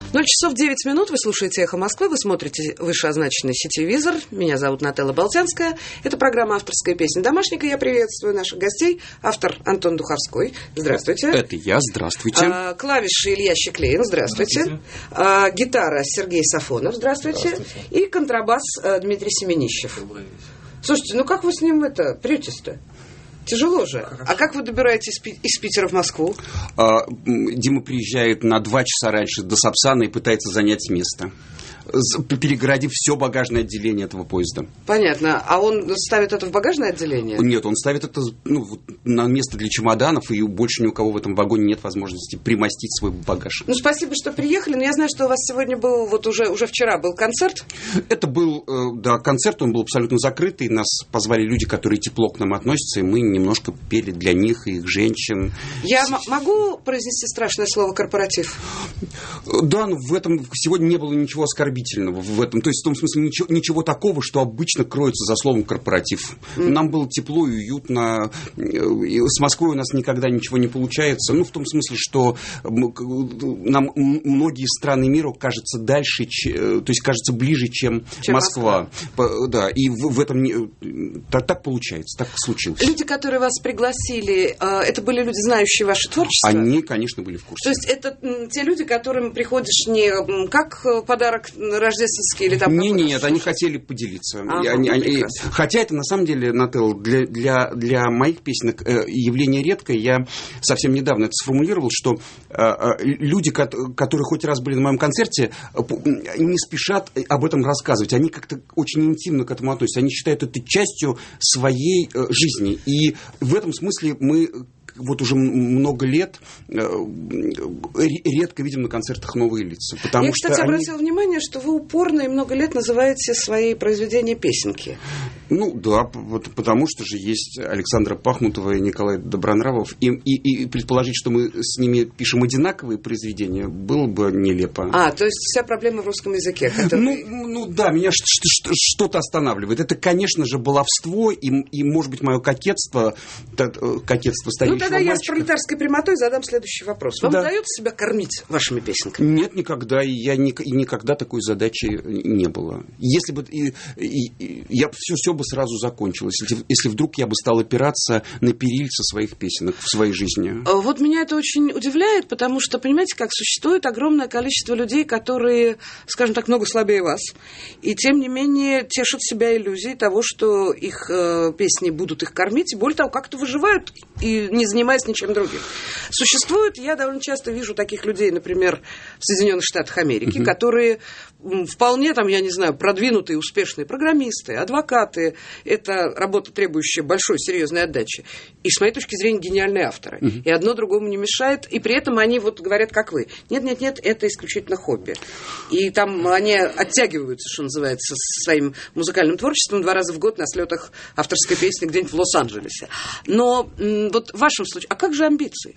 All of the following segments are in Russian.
0 часов 9 минут. Вы слушаете «Эхо Москвы», вы смотрите вышеозначенный сетевизор. Меня зовут Нателла Болтянская. Это программа «Авторская песня Домашника». Я приветствую наших гостей. Автор Антон Духовской. Здравствуйте. Это я. Здравствуйте. Клавиши Илья Щеклеин. Здравствуйте. Гитара Сергей Сафонов. Здравствуйте. И контрабас Дмитрий Семенищев. Слушайте, ну как вы с ним претесь-то? Тяжело же. А как вы добираетесь из Питера в Москву? Дима приезжает на 2 часа раньше до Сапсана и пытается занять место, перегородив все багажное отделение этого поезда. Понятно. А он ставит это в багажное отделение? Нет, он ставит это на место для чемоданов, и больше ни у кого в этом вагоне нет возможности примостить свой багаж. Ну, спасибо, что приехали. Но я знаю, что у вас сегодня был, уже вчера был концерт. Это был, концерт, он был абсолютно закрытый. Нас позвали люди, которые тепло к нам относятся, и мы немножко пели для них и их женщин. Я могу произнести страшное слово «корпоратив»? Да, но в этом сегодня не было ничего оскорбительного в этом. То есть, в том смысле, ничего такого, что обычно кроется за словом «корпоратив». Нам было тепло и уютно. С Москвой у нас никогда ничего не получается. Ну, в том смысле, что нам многие страны мира кажутся дальше, то есть кажутся ближе, чем Москва. Да, и в этом так получается, так случилось. Люди, которые вас пригласили, это были люди, знающие ваше творчество? Они, конечно, были в курсе. То есть это те люди, которым приходишь не как подарок рождественский или там... Нет, они хотели поделиться. Хотя это, на самом деле, Нателл, для моих песенок явление редкое. Я совсем недавно это сформулировал, что люди, которые хоть раз были на моем концерте, не спешат об этом рассказывать. Они как-то очень интимно к этому относятся. Они считают это частью своей жизни. И в этом смысле мы... Вот уже много лет редко видим на концертах новые лица. Я, кстати, обратила внимание, что вы упорно и много лет называете свои произведения песенки. Ну да, потому что же есть Александра Пахмутова и Николай Добронравов. И предположить, что мы с ними пишем одинаковые произведения, было бы нелепо. То есть вся проблема в русском языке. Да, меня что-то останавливает. Это, конечно же, баловство и может быть, мое кокетство старейшего. Тогда я с пролетарской прямотой задам следующий вопрос. Вам удается себя кормить вашими песенками? Нет, никогда. И никогда такой задачи не было. Если бы... Все бы сразу закончилось, если вдруг я бы стал опираться на перильца своих песенок в своей жизни. Вот меня это очень удивляет, потому что, понимаете, как существует огромное количество людей, которые, скажем так, много слабее вас, и тем не менее тешат себя иллюзией того, что их песни будут их кормить, и более того, как-то выживают и не занимаясь ничем другим. Существует, я довольно часто вижу таких людей, например, в Соединенных Штатах Америки, которые вполне, я не знаю, продвинутые, успешные программисты, адвокаты. Это работа, требующая большой, серьезной отдачи. И, с моей точки зрения, гениальные авторы. И одно другому не мешает. И при этом они говорят, как вы. Нет, это исключительно хобби. И там они оттягиваются, что называется, своим музыкальным творчеством 2 раза в год на слетах авторской песни где-нибудь в Лос-Анджелесе. Но вот в вашем случае, а как же амбиции?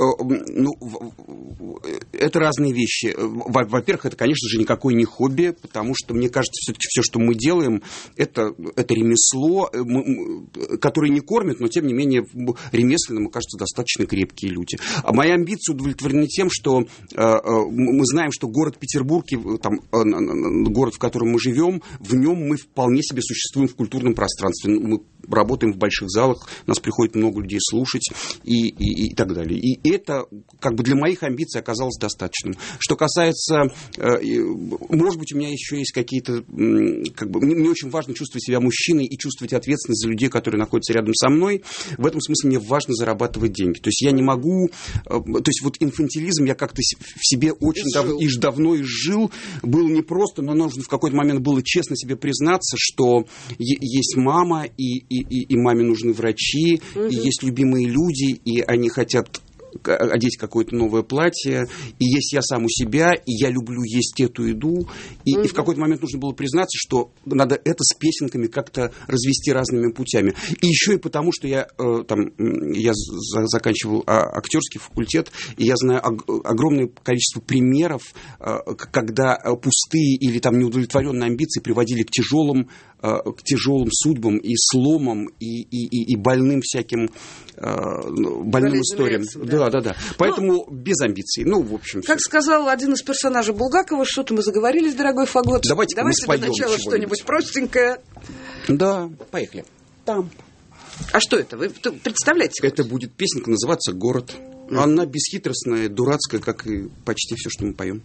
Это разные вещи. Во-первых, это, конечно же, никакой не хобби, потому что, мне кажется, все-таки все, что мы делаем, это ремесло, которое не кормит, но, тем не менее, ремесленно, мне кажется, достаточно крепкие люди. А мои амбиции удовлетворены тем, что мы знаем, что город Петербург, город, в котором мы живем, в нем мы вполне себе существуем в культурном пространстве. Мы работаем в больших залах, нас приходит много людей слушать и так далее. И это, для моих амбиций оказалось достаточным. Что касается, может быть, у меня еще есть какие-то, мне очень важно чувствовать себя мужчиной и чувствовать ответственность за людей, которые находятся рядом со мной. В этом смысле мне важно зарабатывать деньги. То есть я не могу, инфантилизм я как-то в себе очень давно изжил. Было непросто, но нужно в какой-то момент было честно себе признаться, что есть мама, и маме нужны врачи, и есть любимые люди, и они хотят одеть какое-то новое платье, и есть я сам у себя, и я люблю есть эту еду, и в какой-то момент нужно было признаться, что надо это с песенками как-то развести разными путями. И еще и потому, что я заканчивал актерский факультет, и я знаю огромное количество примеров, когда пустые или неудовлетворенные амбиции приводили к тяжелым к тяжелым судьбам и сломам, и больным всяким больным историям. Да. Поэтому без амбиций. В общем, как сказал один из персонажей Булгакова, что-то мы заговорились, дорогой Фагот. Давайте для начала что-нибудь простенькое. Да, поехали. Там. А что это? Вы представляете? Это будет песенка, называться «Город». Она бесхитростная, дурацкая, как и почти все, что мы поем.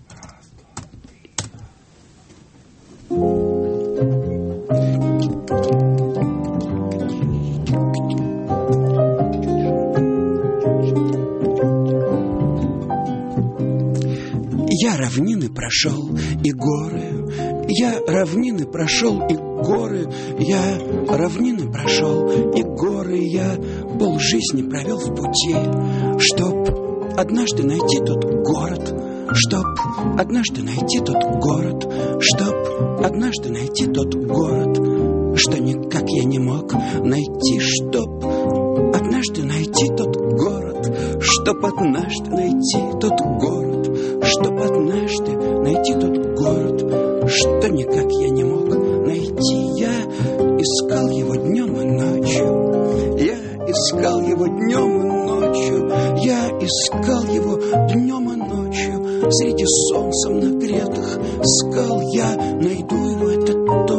Я равнины прошел и горы, я равнины прошел и горы, я равнины прошел и горы, я полжизни провел в пути, чтоб однажды найти тот город, чтоб однажды найти тот город, чтоб однажды найти тот город, что никак я не мог найти, чтоб однажды найти тот город, чтоб однажды найти тот город, чтоб однажды найти тот город, что никак я не мог найти. Я искал его днем и ночью, я искал его днем и ночью, я искал его днем и ночью, среди солнцем нагретых скал. Я найду его, это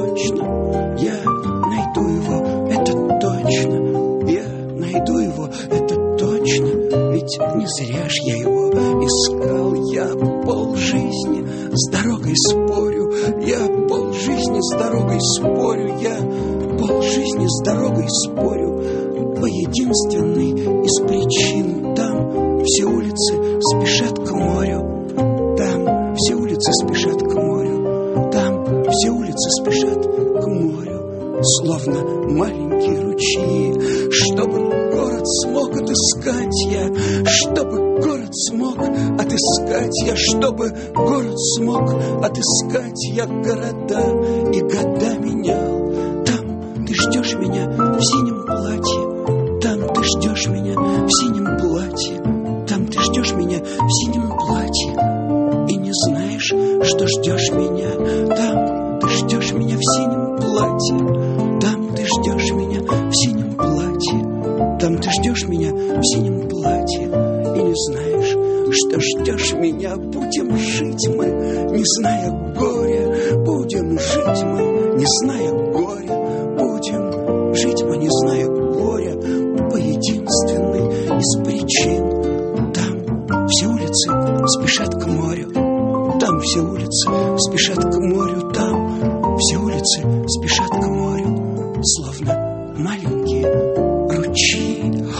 точно, я найду его, это точно, я найду его, это точно, ведь не зря ж я его искал. Я полжизни с дорогой спорю, я полжизни с дорогой спорю, я полжизни с дорогой спорю, по единственной из причин. Там все улицы спешат к морю, там все улицы спешат к морю, там все улицы спешат к морю, словно маленькие ручьи, чтобы город смог отыскать я, чтобы город смог отыскать я, чтобы город смог отыскать я города и года менял. Там ты ждешь меня в синем платье, там ты ждешь меня в синем платье, там ты ждешь меня в синем платье и не знаешь, что ждешь меня. Там ты ждешь меня в синем платье, там ты ждешь меня в синем платье, там ты ждешь меня в синем платье и не знаешь, что ждешь меня. Будем жить мы, не зная горя, будем жить мы, не зная горя, будем жить мы, не зная горя, по единственной из причин. Там все улицы спешат к морю, там все улицы спешат к морю, там все улицы спешат к морю, словно маленькие ручьи.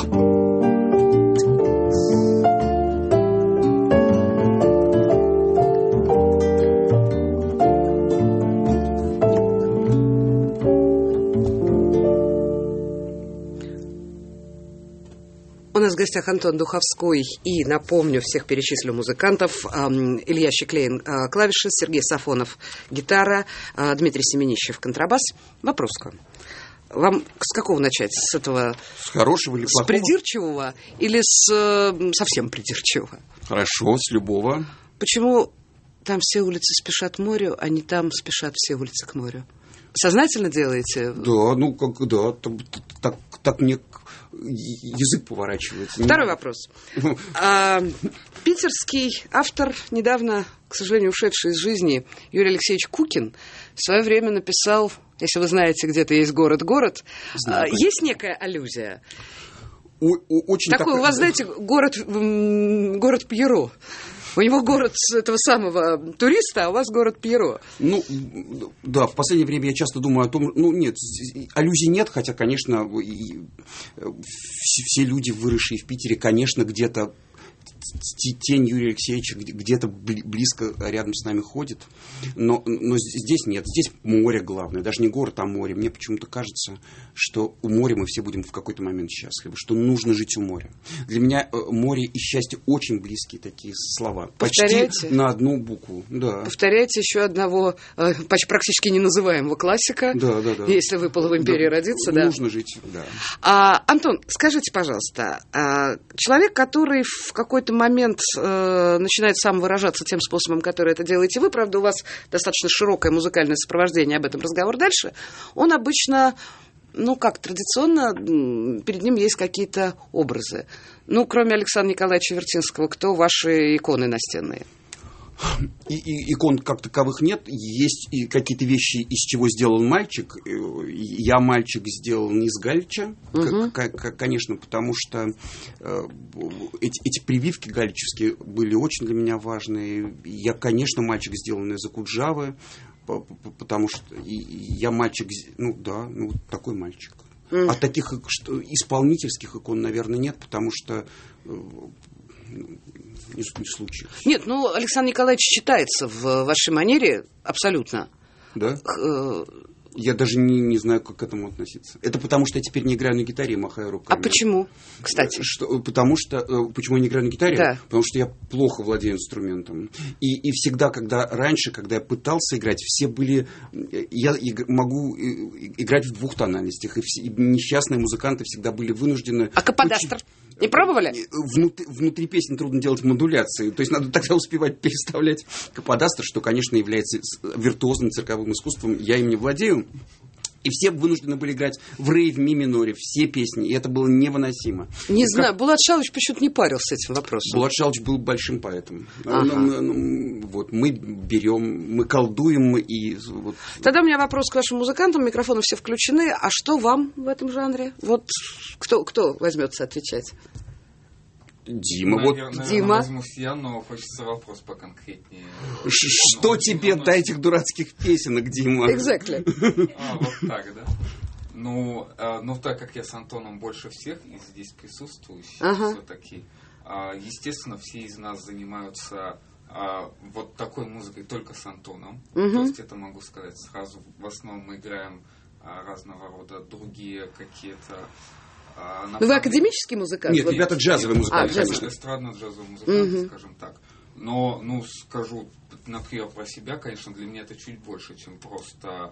У нас в гостях Антон Духовской и, напомню, всех перечислю музыкантов: Илья Щеклейн — клавиши, Сергей Сафонов — гитара, Дмитрий Семенищев — контрабас. Вопрос к вам. Вам с какого начать? С этого... С хорошего или плохого? С придирчивого или с совсем придирчивого? Хорошо, с любого. Почему там все улицы спешат к морю, а не там спешат все улицы к морю? Сознательно делаете? Да, так мне язык поворачивается. Второй вопрос. Питерский автор, недавно, к сожалению, ушедший из жизни, Юрий Алексеевич Кукин, в свое время написал, если вы знаете, где-то есть город. Есть некая аллюзия. Очень такой, у вас, знаете, город Пьеро. У него город этого самого туриста, а у вас город Пьеро. Да, в последнее время я часто думаю о том, нет, аллюзий нет, хотя, конечно, все люди, выросшие в Питере, конечно, где-то тень Юрия Алексеевича где-то близко рядом с нами ходит, но здесь нет, здесь море главное, даже не город, а море. Мне почему-то кажется, что у моря мы все будем в какой-то момент счастливы, что нужно жить у моря. Для меня море и счастье очень близкие такие слова. Повторяйте. Почти на одну букву. Да. Повторяйте еще одного практически неназываемого классика. Да. Если выпало в империи родиться, да. Нужно жить, да. Антон, скажите, пожалуйста, человек, который в какой-то момент начинает сам выражаться тем способом, который это делаете вы, правда, у вас достаточно широкое музыкальное сопровождение, об этом разговор дальше, он обычно, традиционно, перед ним есть какие-то образы. Кроме Александра Николаевича Вертинского, кто ваши иконы настенные? Икон как таковых нет. Есть и какие-то вещи, из чего сделан мальчик. Я мальчик сделан из Галича, конечно, потому что эти прививки галичевские были очень для меня важные. Я, конечно, мальчик, сделанный из Акуджавы, потому что я мальчик, такой мальчик. А таких исполнительских икон, наверное, нет, потому что не случаев. Нет, Александр Николаевич читается в вашей манере абсолютно. Да? Я даже не знаю, как к этому относиться. Это потому, что я теперь не играю на гитаре и махаю руками. А почему, кстати? Почему я не играю на гитаре? Да. Потому что я плохо владею инструментом. И всегда, когда я пытался играть, все были... Я могу играть в двух тональностях. И несчастные музыканты всегда были вынуждены... А каподастр? Не пробовали? Внутри песни трудно делать модуляции. То есть надо тогда успевать переставлять каподастр, что, конечно, является виртуозным цирковым искусством. Я им не владею. И все вынуждены были играть в рей, в ми миноре, все песни. И это было невыносимо. Не знаю, Булат Шалович почему-то не парился этим вопросом. Булат Шалович был большим поэтом. Ага. Мы берем, мы колдуем. Тогда у меня вопрос к вашим музыкантам. Микрофоны все включены. А что вам в этом жанре? Кто возьмется отвечать? Дима. Наверное, Дима. Возьмусь я, но хочется вопрос поконкретнее. Что тебе до этих дурацких песенок, Дима? Exactly. Вот так, да? Так как я с Антоном больше всех из здесь присутствующих, все-таки, естественно, все из нас занимаются вот такой музыкой только с Антоном. То есть это могу сказать сразу. В основном мы играем разного рода другие какие-то... Вы академический музыкант? Нет, ребята джазовые музыканты, конечно. Эстрадно-джазовые музыканты, скажем так. Но, скажу, например, про себя, конечно, для меня это чуть больше, чем просто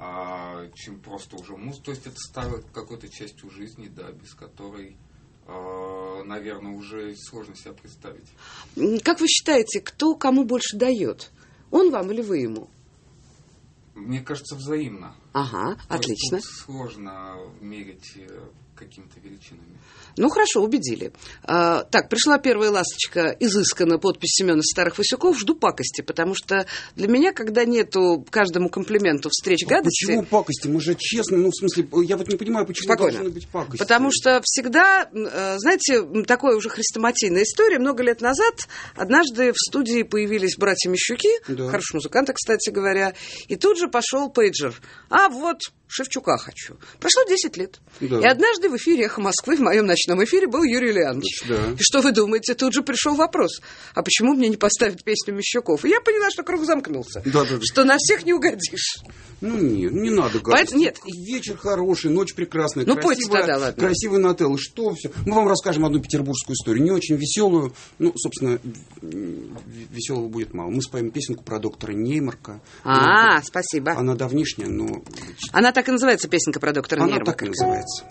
уже музыка. То есть это стало какой-то частью жизни, да, без которой, наверное, уже сложно себя представить. Как вы считаете, кто кому больше дает? Он вам или вы ему? Мне кажется, взаимно. Ага, отлично. Тут сложно мерить какими-то величинами. Хорошо, убедили. Так, пришла первая ласточка, изысканно, подпись Семена Старых Васюков. Жду пакости, потому что для меня, когда нету каждому комплименту встреч гадости... Почему пакости? Мы же честно, я не понимаю, почему должны быть пакости. Потому что всегда, знаете, такая уже хрестоматийная история. Много лет назад однажды в студии появились братья Мещуки, хорошие музыканты, кстати говоря, и тут же пошел пейджер. Шевчука хочу. Прошло 10 лет. Да. И однажды в эфире «Эхо Москвы», в моем ночном эфире, был Юрий Леонович. Да. И что вы думаете? Тут же пришел вопрос. А почему мне не поставить песню Мещуков? И я поняла, что круг замкнулся. Да. Что на всех не угодишь. Нет, не надо гадости. Нет. Вечер хороший, ночь прекрасная, пойте тогда, ладно. Красивый Нателло. Что все? Мы вам расскажем одну петербургскую историю. Не очень веселую. Собственно, веселого будет мало. Мы споем песенку про доктора Неймарка. Спасибо. Она давнишняя, но... Она так и называется, песенка про доктора Неймарка. Она так и называется.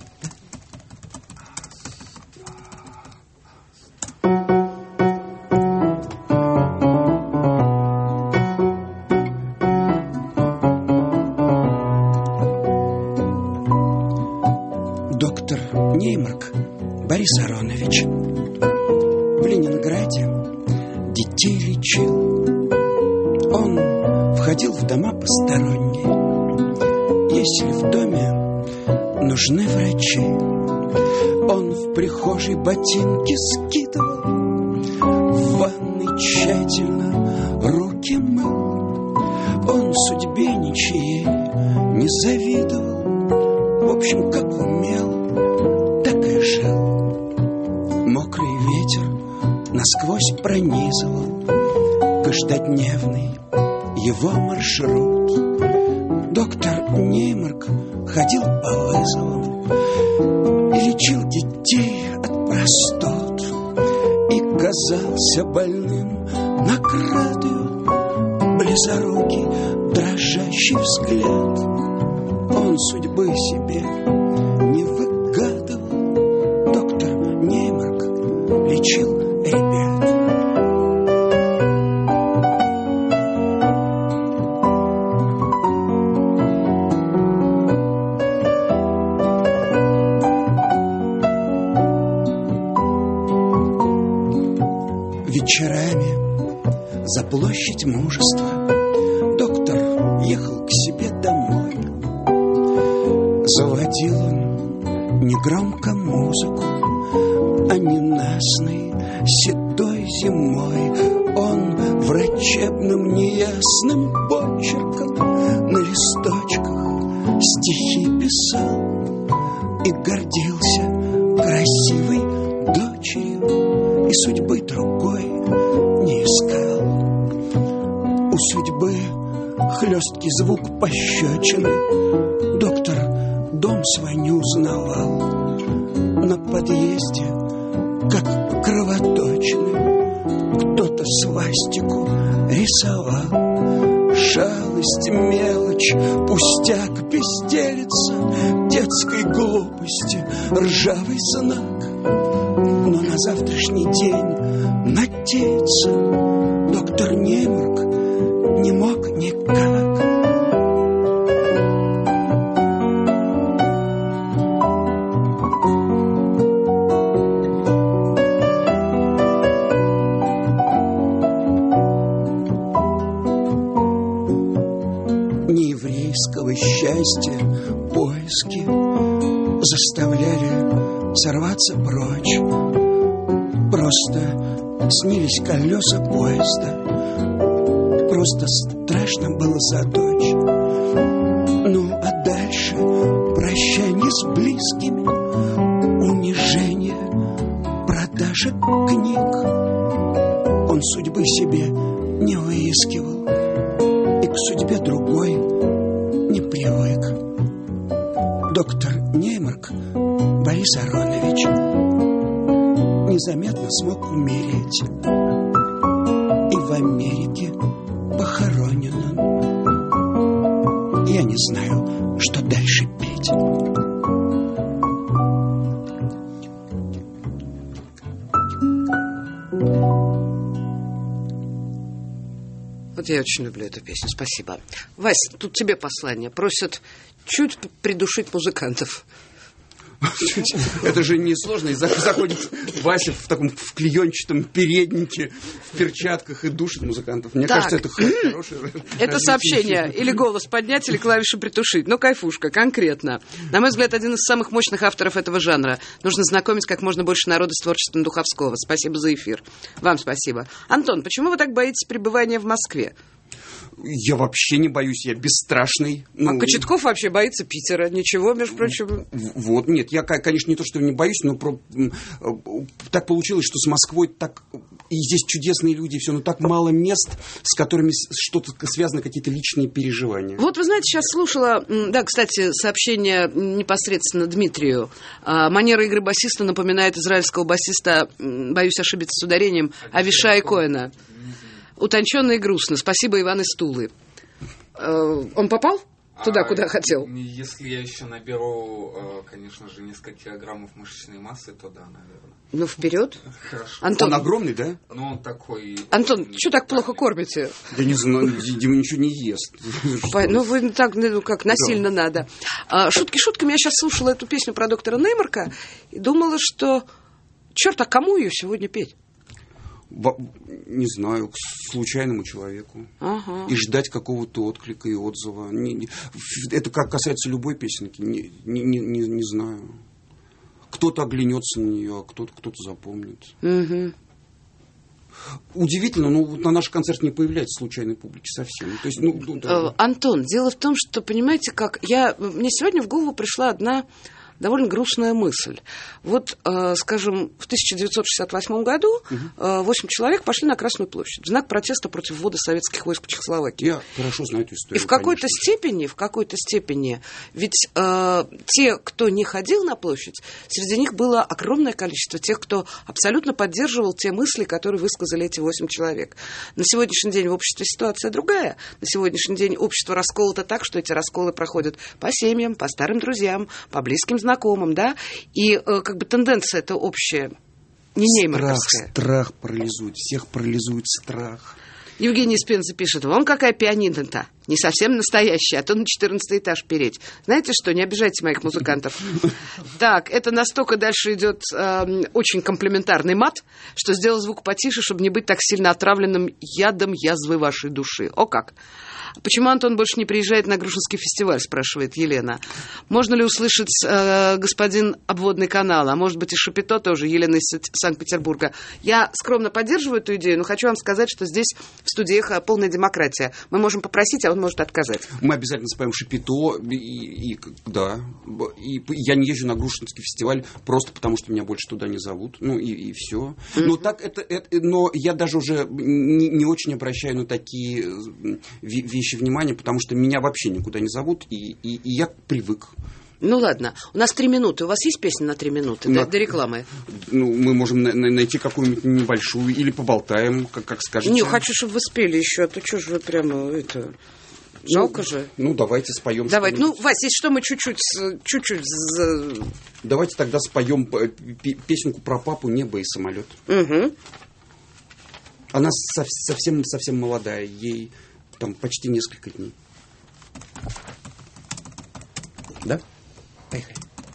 Доктор Неймарк Борис Аронович в Ленинграде детей лечил. Он входил в дома посторонние. Если в доме нужны врачи, он в прихожей ботинки скидывал, в ванной тщательно руки мыл. Он судьбе ничьей не завидовал. В общем, как умел, так и жил. Мокрый ветер насквозь пронизывал каждодневный его маршрут. Доктор Неймарк ходил по вызовам и лечил детей от простуд, и казался больным на кратую, близорукий, дрожащий взгляд. Он судьбы себе не выгадывал. Доктор Неймарк лечил ребят. за площадь Мужества. Доктор ехал к себе домой. Заводил он негромко музыку, а ненастной седой зимой он врачебным неясным почерком на листочках стихи писал и гордился красивой дочерью, и судьбы другой не искал. У судьбы хлесткий звук пощечины, доктор дом свой не узнавал. На подъезде, как кровоточины, кто-то свастику рисовал. Шалость, мелочь, пустяк, безделица, детской глупости ржавый знак. Но на завтрашний день надеяться доктор Неймарк не мог никак. Нееврейского счастья поиски заставляли сорваться прочь. Просто снились колеса поезда, просто страшно было за дочь. Ну а дальше прощание с близкими, унижение, продажа книг. Он судьбы себе не выискивал и к судьбе другой не привык. Доктор Неймарк Борис Аронович незаметно смог умереть, и в Америке похоронен он. Я не знаю, что дальше петь. Вот я очень люблю эту песню, спасибо. Вась, тут тебе послание. Просят чуть придушить музыкантов. Это же несложно. И заходит Вася в таком в клеенчатом переднике, в перчатках и душит музыкантов. Мне кажется, это хорошее. Это сообщение. Или голос поднять, или клавиши притушить. Но кайфушка, конкретно. На мой взгляд, один из самых мощных авторов этого жанра. Нужно знакомить как можно больше народа с творчеством Духовского. Спасибо за эфир. Вам спасибо. Антон, почему вы так боитесь пребывания в Москве? Я вообще не боюсь, я бесстрашный. А Кочетков вообще боится Питера. Ничего, между прочим. Вот, нет, я, конечно, не то, что не боюсь, но так получилось, что с Москвой так... И здесь чудесные люди, все, но так мало мест, с которыми что-то связано, какие-то личные переживания. Вот, вы знаете, сейчас слушала, да, кстати, сообщение непосредственно Дмитрию. Манера игры басиста напоминает израильского басиста, боюсь ошибиться с ударением, Авишая Коэна. Утонченно и грустно. Спасибо, Иван из Тулы. Он попал туда, куда хотел? Если я еще наберу, конечно же, несколько килограммов мышечной массы, то да, наверное. Ну, вперед. Хорошо. Антон, он огромный, да? Ну, он такой... Антон, что так плохо кормите? Я не знаю, Дима ничего не ест. Ну, вы так, ну, как, насильно надо. Шутки шутками, я сейчас слушала эту песню про доктора Неймарка и думала, что, черт, а кому ее сегодня петь? Не знаю, к случайному человеку. Ага. И ждать какого-то отклика и отзыва. Это как касается любой песенки. Не знаю. Кто-то оглянется на нее, а кто-то запомнит. Угу. Удивительно, но на наш концерт не появляется случайной публики совсем. То есть, да. Антон, дело в том, что, понимаете, как мне сегодня в голову пришла одна довольно грустная мысль. Вот, скажем, в 1968 году 8 человек пошли на Красную площадь в знак протеста против ввода советских войск в Чехословакию. Я хорошо знаю эту историю. И в какой-то степени, ведь те, кто не ходил на площадь, среди них было огромное количество тех, кто абсолютно поддерживал те мысли, которые высказали эти 8 человек. На сегодняшний день в обществе ситуация другая. На сегодняшний день общество расколото так, что эти расколы проходят по семьям, по старым друзьям, по близким знакомым, да, и как бы тенденция это общая, не неймарковская. Страх парализует, всех парализует страх. Евгений Спенза пишет, вон какая пианино-то. Не совсем настоящий, а то на 14 этаж переть. Знаете что, не обижайте моих музыкантов. Так, это настолько дальше идет очень комплиментарный мат, что сделал звук потише, чтобы не быть так сильно отравленным ядом язвы вашей души. О как! Почему Антон больше не приезжает на Грушинский фестиваль, спрашивает Елена. Можно ли услышать господин обводный канал, а может быть и Шапито тоже, Елена из Санкт-Петербурга. Я скромно поддерживаю эту идею, но хочу вам сказать, что здесь в студиях полная демократия. Мы можем попросить, а он может отказать. Мы обязательно споем Шапито, да. И я не езжу на Грушинский фестиваль просто потому, что меня больше туда не зовут. Ну и все. Но так но я даже уже не очень обращаю на такие вещи внимания, потому что меня вообще никуда не зовут, и я привык. Ну ладно, у нас 3 минуты. У вас есть песня на 3 минуты до рекламы? Ну, мы можем найти какую-нибудь небольшую или поболтаем, как скажете. Не, хочу, чтобы вы спели еще, а то что же вы прямо это... Жалко же. Ну, давайте споем. Давайте. Ну, Вась, если что, мы чуть-чуть... Давайте тогда споем песенку про папу, небо и самолет. Угу. Она совсем молодая, ей там почти несколько дней. Да? Поехали.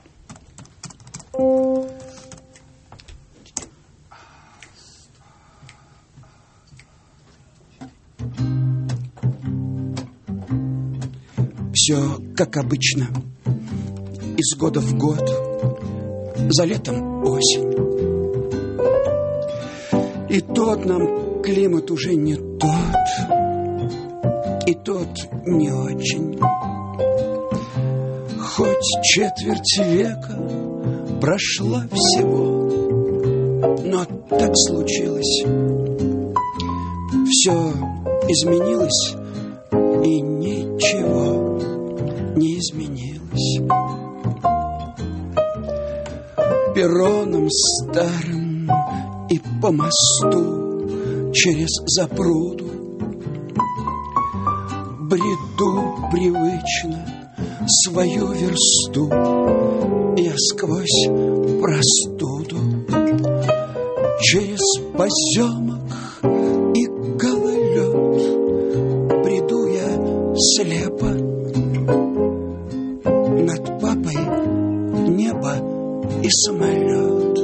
Все как обычно, из года в год, за летом осень. И тот нам климат уже не тот, и тот не очень. Хоть четверть века прошла всего, но так случилось. Все изменилось, и ничего не изменилось. Перроном старым и по мосту через запруду бреду привычно свою версту я сквозь простуду, через поземок и гололед бреду я слепо. Над папой небо и самолет,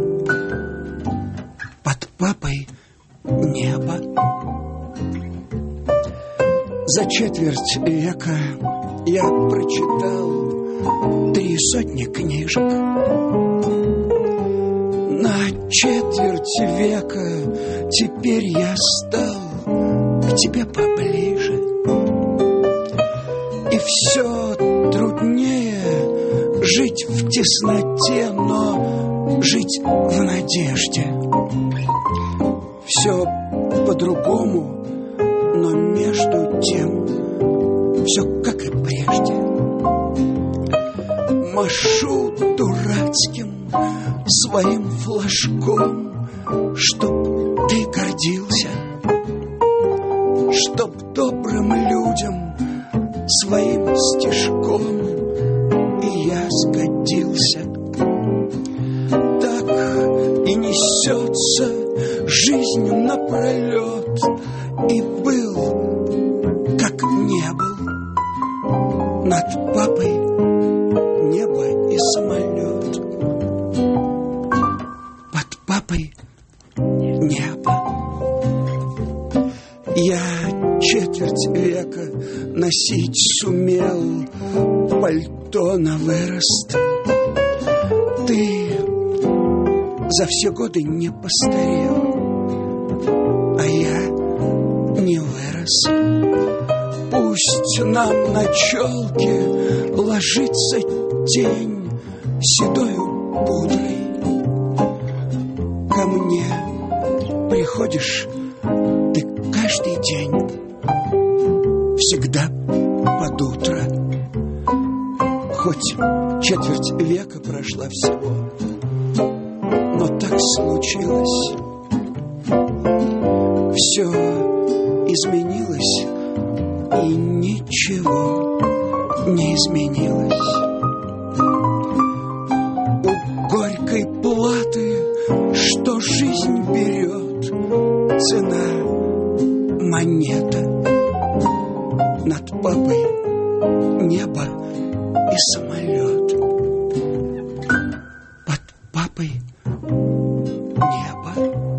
под папой небо. За четверть века я прочитал 300 книжек. На четверть века теперь я стал к тебе поближе. И все труднее жить в тесноте, но жить в надежде. Все по-другому, но между тем все как и прежде. Машу дурацким своим флажком, чтоб ты гордился, чтоб добрым людям своим стишком и я сгодился. Так и несется жизнь напролет, и был, как не был, над папой небо и самолет, под папой небо. Я четверть века носить сумел пальто на вырост. Ты за все годы не постарел, а я не вырос. Пусть нам на челке ложится тень седою пудрой. Ко мне приходишь ты каждый день, всегда под утро. Хоть четверть века прошла всего, но так случилось. Все изменилось, и ничего не изменилось. У горькой платы, что жизнь берет, цена монета. над папой небо и самолет. Под папой небо.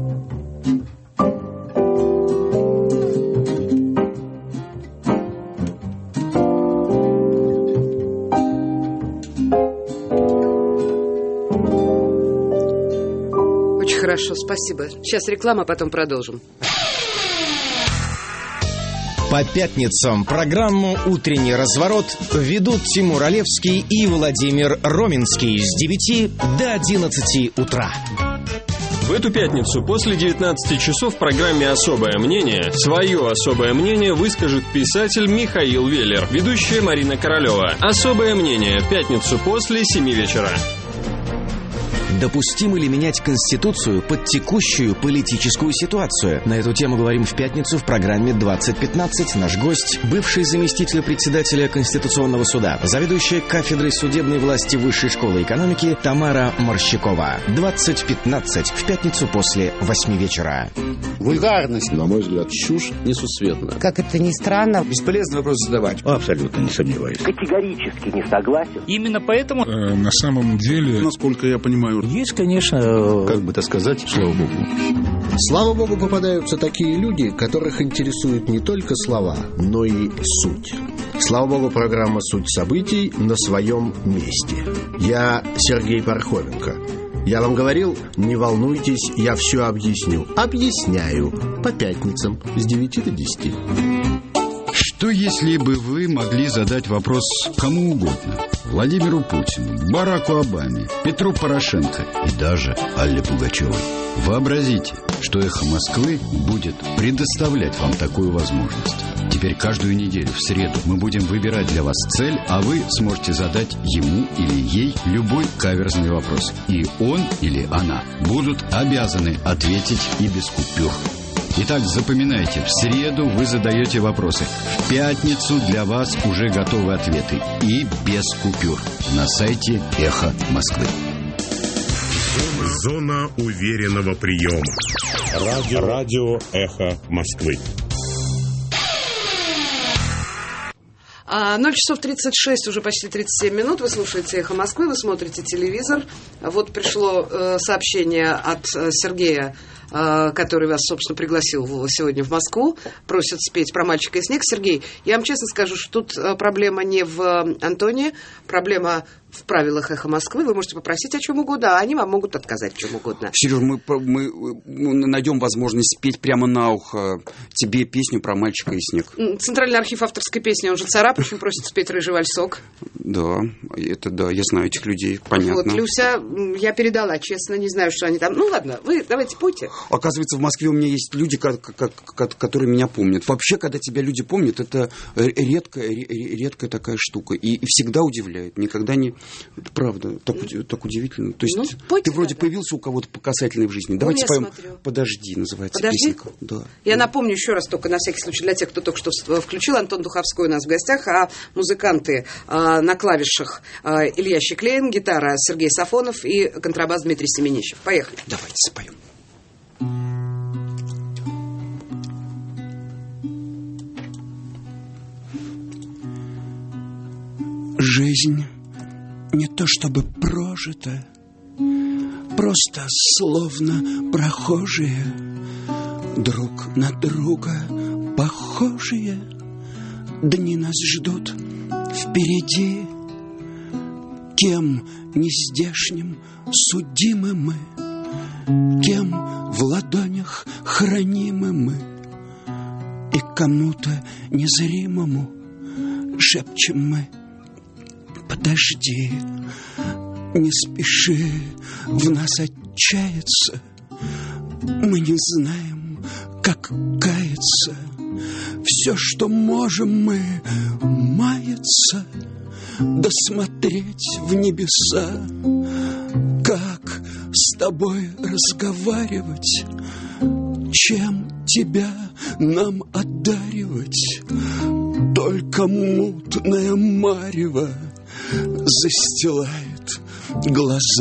Очень хорошо, спасибо. Сейчас реклама, потом продолжим. По пятницам программу «Утренний разворот» ведут Тимур Олевский и Владимир Роминский с 9 до 11 утра. В эту пятницу после 19 часов в программе «Особое мнение» свое особое мнение выскажет писатель Михаил Веллер, ведущая Марина Королева. «Особое мнение» в пятницу после 7 вечера. Допустимо ли менять Конституцию под текущую политическую ситуацию? На эту тему говорим в пятницу в программе «2015». Наш гость – бывший заместитель председателя Конституционного суда, заведующая кафедрой судебной власти Высшей школы экономики Тамара Морщакова. 2015 в пятницу после 8 вечера. Вульгарность, на мой взгляд, чушь несусветная. Как это ни странно. Бесполезный вопрос задавать. Абсолютно не сомневаюсь. Категорически не согласен. Именно поэтому... На самом деле, насколько я понимаю, есть, конечно... Как бы так сказать, слава богу. Слава богу, попадаются такие люди, которых интересуют не только слова, но и суть. Слава богу, программа «Суть событий» на своем месте. Я Сергей Пархоменко. Я вам говорил, не волнуйтесь, я все объясню. Объясняю по пятницам с 9 до 10. что если бы вы могли задать вопрос кому угодно? Владимиру Путину, Бараку Обаме, Петру Порошенко и даже Алле Пугачевой. Вообразите, что «Эхо Москвы» будет предоставлять вам такую возможность. Теперь каждую неделю в среду мы будем выбирать для вас цель, а вы сможете задать ему или ей любой каверзный вопрос. И он или она будут обязаны ответить и без купюр. Итак, запоминайте, в среду вы задаете вопросы. В пятницу для вас уже готовы ответы. И без купюр. На сайте «Эхо Москвы». Зона уверенного приема. Радио «Эхо Москвы». 0 часов 36, уже почти 37 минут. Вы слушаете «Эхо Москвы», вы смотрите телевизор. Вот пришло сообщение от Сергея, который вас, собственно, пригласил сегодня в Москву. Просит спеть про «Мальчика и снег». Сергей, я вам честно скажу, что тут проблема не в Антоне, проблема в правилах «Эхо Москвы». Вы можете попросить о чем угодно, а они вам могут отказать в чем угодно. Сереж, мы найдем возможность спеть прямо на ухо тебе песню про «Мальчика и снег». Центральный архив авторской песни, он же Царап, очень просит спеть «Рыжий вальсок». Да, это да, я знаю этих людей, понятно. Вот, Люся, я передала, честно, не знаю, что они там. Ну ладно, вы давайте пойте. Оказывается, в Москве у меня есть люди, которые меня помнят. Вообще, когда тебя люди помнят, это редкая такая штука. И всегда удивляет, никогда не... Это правда, так удивительно. То есть ты вроде появился у кого-то по касательной в жизни. Давайте споем «Подожди», называется песенка. Да. Я напомню еще раз, только на всякий случай, для тех, кто только что включил, Антон Духовской у нас в гостях, а музыканты на клавишах Илья Щеклейн, гитара Сергей Сафонов и контрабас Дмитрий Семенищев. Поехали. Давайте споем. Жизнь не то чтобы прожита, просто словно прохожие, друг на друга похожие. Дни нас ждут впереди, кем нездешним судимы мы, кем в ладонях хранимы мы, и кому-то незримому шепчем мы: подожди, не спеши в нас отчаяться, мы не знаем, как каяться. Все, что можем мы, маяться, досмотреть в небеса. Как с тобой разговаривать, чем тебя нам одаривать? Только мутное марево застилает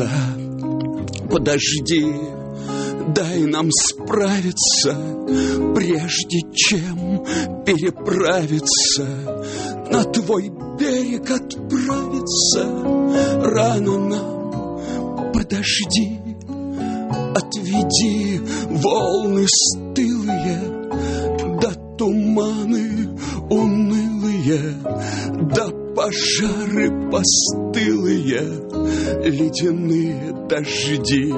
глаза. Подожди, дай нам справиться, прежде чем переправиться, на твой берег отправиться, рано нам, подожди, отведи волны стылые, да туманы унылые, да пожары постылые, ледяные дожди.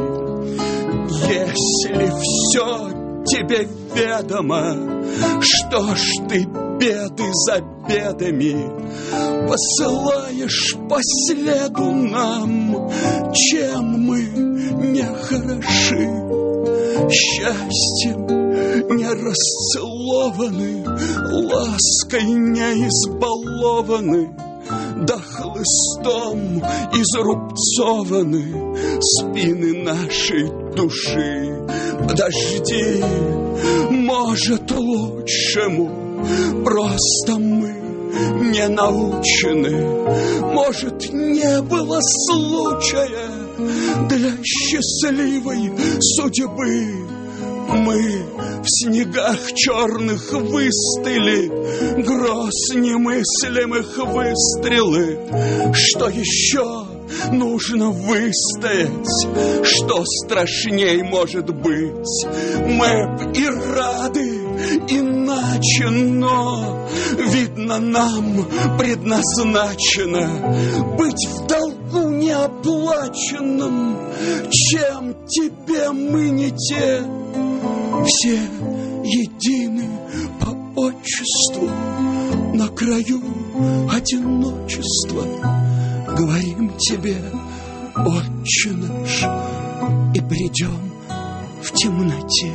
Если все тебе ведомо, что ж ты беды за бедами посылаешь по следу нам, чем мы не хороши, счастьем не расцелованы, лаской не избалованы, да хлыстом изрубцованы спины нашей души. Подожди, может, лучшему просто мы не научены, может, не было случая для счастливой судьбы. Мы в снегах черных выстыли, гроз немыслимых выстрелы. Что еще нужно выстоять? Что страшней может быть? Мы б и рады иначе, но, видно, нам предназначено быть в долгу неоплаченном. Чем тебе мы не те? Все едины по отчеству, на краю одиночества. Говорим тебе, Отче наш, и придем в темноте.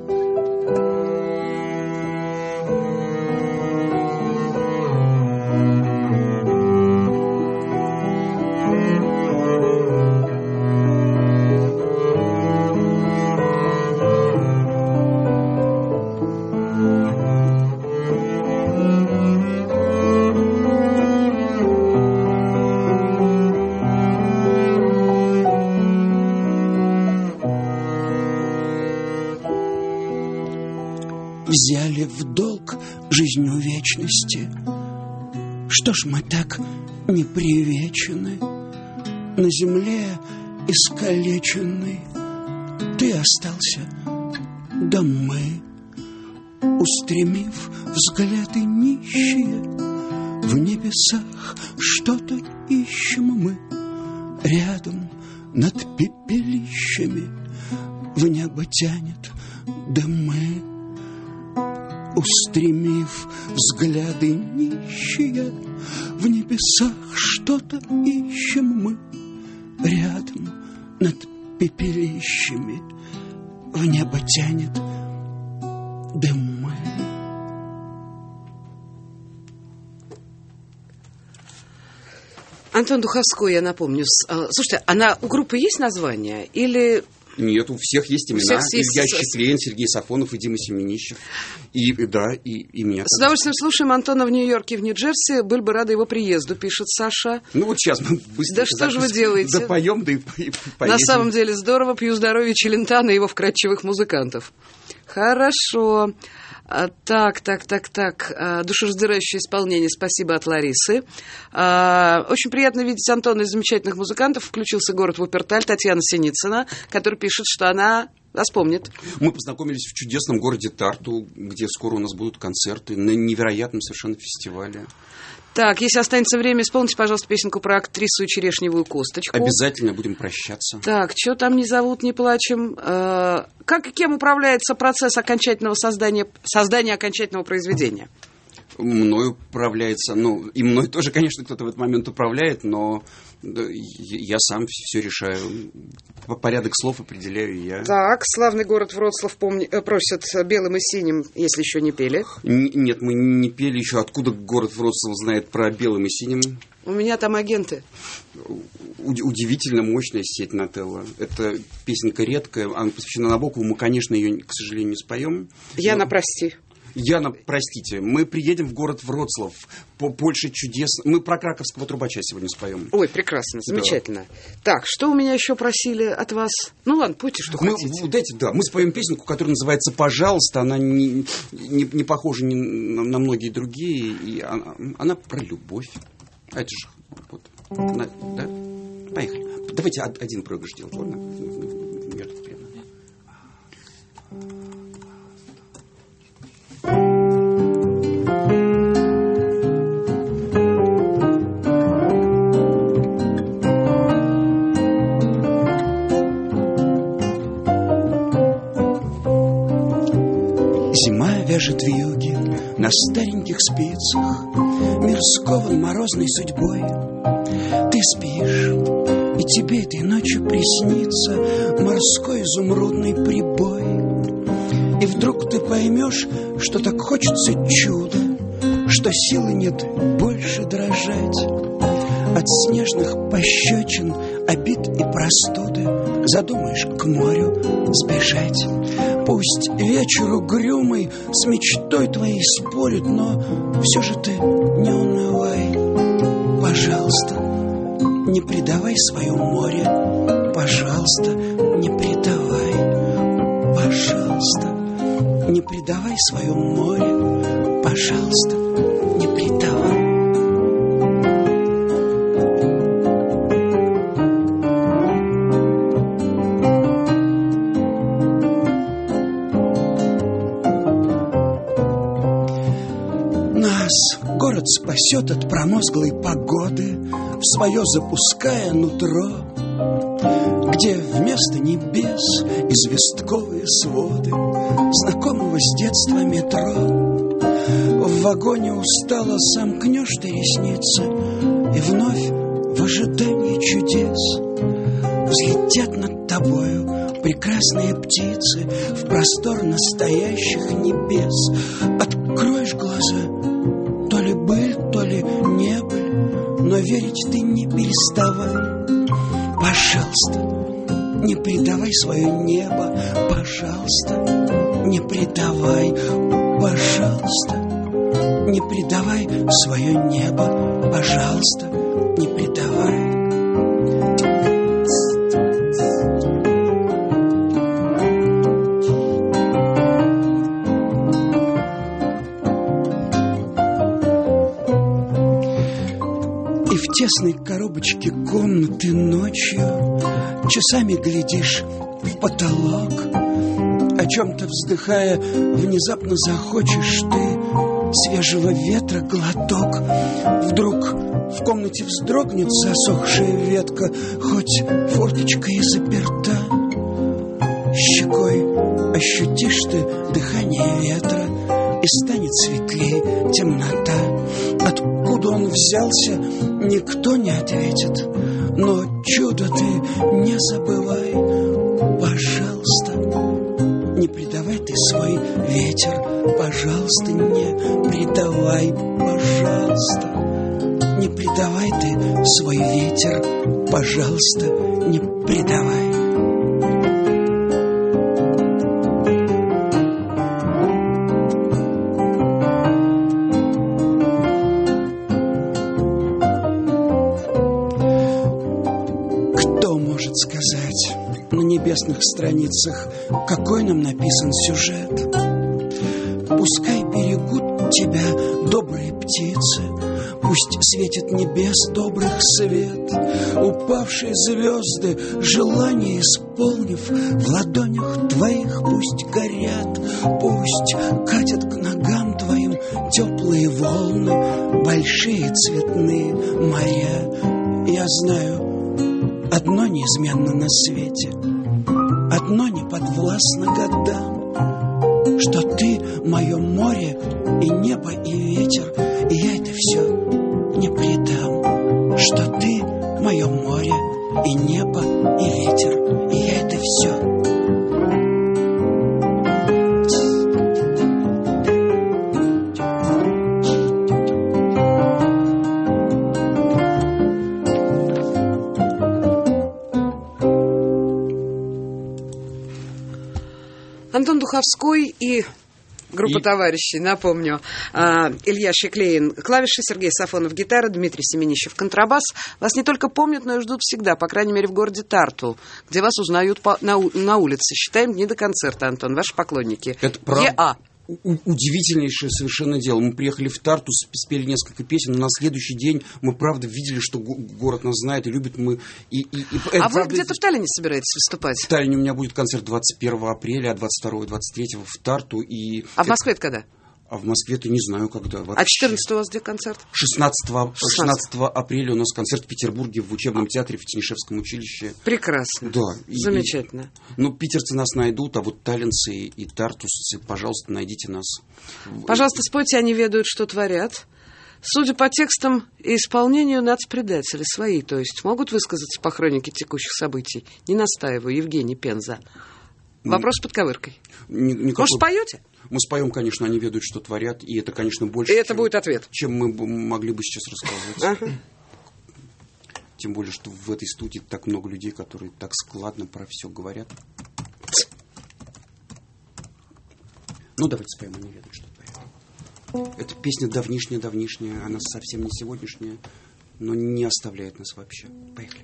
Взяли в долг жизнью вечности. Что ж мы так непривечены? На земле искалеченный ты остался, да мы, устремив взгляды нищие, в небесах что-то ищем мы. Рядом над пепелищами в небо тянет дымы. Устремив взгляды нищие, в небесах что-то ищем мы. Рядом над пепелищами в небо тянет дымы. Антон Духовской, я напомню. Слушайте, у группы есть название или... Нет, у всех есть имена. Есть... Илья Щедрин, Сергей Сафонов и Дима Семенищев. И меня. С удовольствием слушаем Антона в Нью-Йорке и в Нью-Джерси. Были бы рады его приезду, пишет Саша. Ну вот сейчас мы быстро... Да что же вы делаете? Допоем, да и поедем. На самом деле здорово. Пью здоровье Челентана и его вкрадчивых музыкантов. Хорошо. Так. Душераздирающее исполнение. Спасибо от Ларисы. Очень приятно видеть Антона и замечательных музыкантов. Включился город Вупперталь, Татьяна Синицына, которая пишет, что она вас помнит. Мы познакомились в чудесном городе Тарту, где скоро у нас будут концерты на невероятном совершенно фестивале. Так, если останется время, исполните, пожалуйста, песенку про актрису и черешневую косточку. Обязательно будем прощаться. Так, что там не зовут, не плачем. Как и кем управляется процесс окончательного создания окончательного произведения? Мною управляется, и мной тоже, конечно, кто-то в этот момент управляет, но я сам все решаю. Порядок слов определяю я. Так, славный город Вроцлав просят белым и синим, если еще не пели. Нет, мы не пели еще. Откуда город Вроцлав знает про белым и синим? У меня там агенты. Удивительно мощная сеть Нателла. Это песенка редкая, она посвящена Набокову. Мы, конечно, ее, к сожалению, не споем. Яна, прости. Яна, простите, мы приедем в город Вроцлав. Польша чудесно. Мы про краковского трубача сегодня споем. Ой, прекрасно, замечательно. Да. Так, что у меня еще просили от вас? Ну ладно, пойте, что хотите. Мы споем песенку, которая называется «Пожалуйста». Она не похожа на многие другие. И она про любовь. А это же вот. Да? Поехали. Давайте один проигрыш делать, ладно? Зима вяжет вьюги на стареньких спицах, мир скован морозной судьбой. Ты спишь, и тебе этой ночью приснится морской изумрудный прибой. И вдруг ты поймешь, что так хочется чуда, что силы нет больше дрожать. От снежных пощечин, обид и простуды задумаешь к морю сбежать. Пусть вечер угрюмый с мечтой твоей спорит, но все же ты не унывай. Пожалуйста, не предавай свое море. Пожалуйста, не предавай. Пожалуйста, не предавай свое море. Пожалуйста, не предавай. Город спасет от промозглой погоды, в свое запуская нутро, где вместо небес известковые своды знакомого с детства метро. В вагоне устало сомкнешь ты ресницы, и вновь в ожидании чудес взлетят над тобою прекрасные птицы в простор настоящих небес. Откроешь глаза, то ли быль, то ли не быль, но верить ты не переставай. Пожалуйста, не предавай свое небо. Пожалуйста, не предавай. Пожалуйста, не предавай свое небо. Пожалуйста, не предавай. В тесной коробочке комнаты ночью часами глядишь в потолок. О чем-то вздыхая, внезапно захочешь ты свежего ветра глоток. Вдруг в комнате вздрогнет засохшая ветка, хоть форточка и заперта. Щекой ощутишь ты дыхание ветра, и станет светлей темнота. Откуда он взялся, никто не ответит, но чудо ты не забывай. Пожалуйста, не предавай ты свой ветер. Пожалуйста, не предавай. Пожалуйста, не предавай ты свой ветер. Пожалуйста, не предавай. Сказать на небесных страницах, какой нам написан сюжет. Пускай берегут тебя добрые птицы, пусть светит небес добрых свет. Упавшие звезды, желания исполнив, в ладонях твоих пусть горят. Пусть катят к ногам твоим теплые волны, большие цветные моря. Я знаю, одно неизменно на свете, одно не подвластно годам, что ты мое море и небо и ветер, и я это все не предам. Что ты мое море и небо и ветер, и я это все. Антон Духовской и Группа товарищей, напомню. Илья Шиклеин, клавиши, Сергей Сафонов, гитара, Дмитрий Семенищев, контрабас. Вас не только помнят, но и ждут всегда, по крайней мере, в городе Тарту, где вас узнают на улице. Считаем дни до концерта, Антон, ваши поклонники. Это правда. Удивительнейшее совершенно дело. Мы приехали в Тарту, спели несколько песен, но на следующий день мы, правда, видели, что город нас знает и любит. Вы где-то в Таллине собираетесь выступать? В Таллине у меня будет концерт 21 апреля, а 22 и 23 в Тарту. А в Москве это когда? А в Москве-то не знаю, когда. А 14 у вас где концерт? 16 апреля у нас концерт в Петербурге в учебном театре в Тенишевском училище. Прекрасно. Да. Замечательно. Питерцы нас найдут, а вот таллинцы и тартусцы, пожалуйста, найдите нас. Пожалуйста, спойте «Они ведают, что творят». Судя по текстам и исполнению, нацпредатели свои, то есть могут высказаться по хронике текущих событий. Не настаиваю. Евгений, Пенза. Вопрос под ковыркой. Может, споете? Мы споем, конечно, «Они ведают, что творят», и это, конечно, больше, будет ответ, чем мы могли бы сейчас рассказывать. Ага. Тем более, что в этой студии так много людей, которые так складно про все говорят. Давайте споем «Они ведают, что творят». Эта песня давнишняя, она совсем не сегодняшняя, но не оставляет нас вообще. Поехали.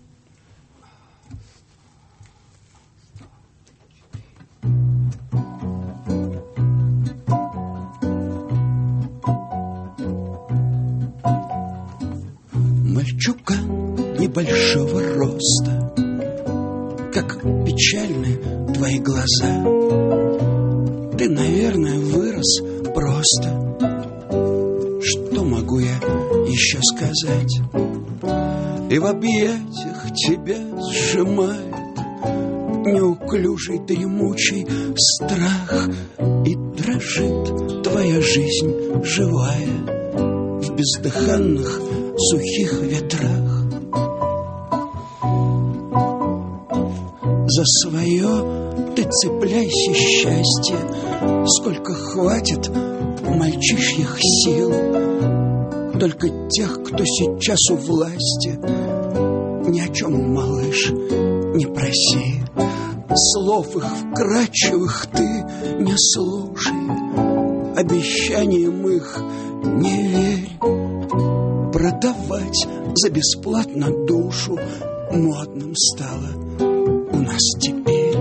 Мальчуган небольшого роста, как печальны твои глаза. Ты, наверное, вырос просто. Что могу я еще сказать? И в объятиях тебя сжимает неуклюжий дремучий страх, и дрожит твоя жизнь живая в бездыханных сухих ветрах. За свое ты цепляйся, счастье, сколько хватит мальчишьих сил. Только тех, кто сейчас у власти, ни о чем, малыш, не проси. Слов их вкрадчивых ты не слушай, обещаниям их не верь. Продавать за бесплатно душу модным стало у нас теперь.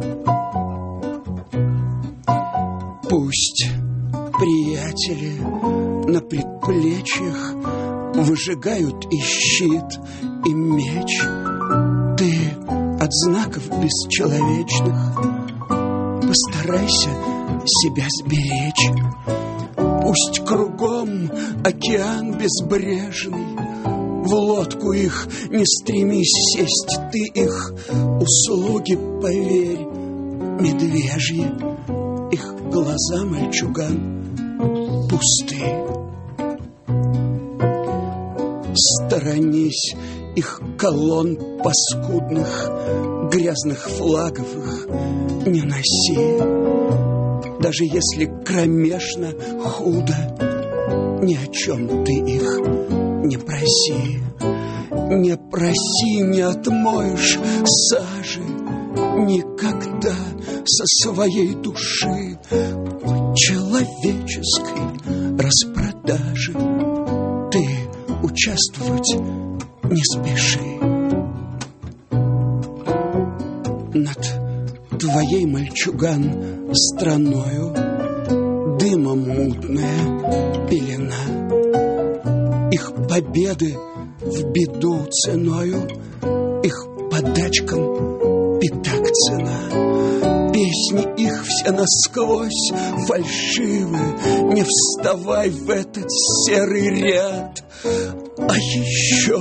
Пусть приятели на предплечьях выжигают и щит, и меч. Ты от знаков бесчеловечных постарайся себя сберечь. Пусть кругом океан безбрежный, в лодку их не стремись сесть, ты их услуги поверь, медвежьи, их глаза, мальчуган, пусты. Сторонись их колонн паскудных, грязных флагов их не носи. Даже если кромешно худо, ни о чем ты их не проси. Не проси, не отмоешь сажи никогда со своей души человеческой распродажи. Ты участвовать не спеши. Над твоей, мальчуган, страною дымом мутная пелена. Их победы в беду ценою, их подачкам пятак цена. Песни их все насквозь фальшивы, не вставай в этот серый ряд. А еще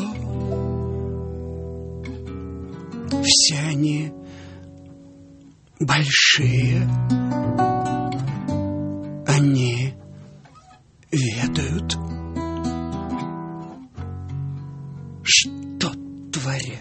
все они большие, они ведают, что творят.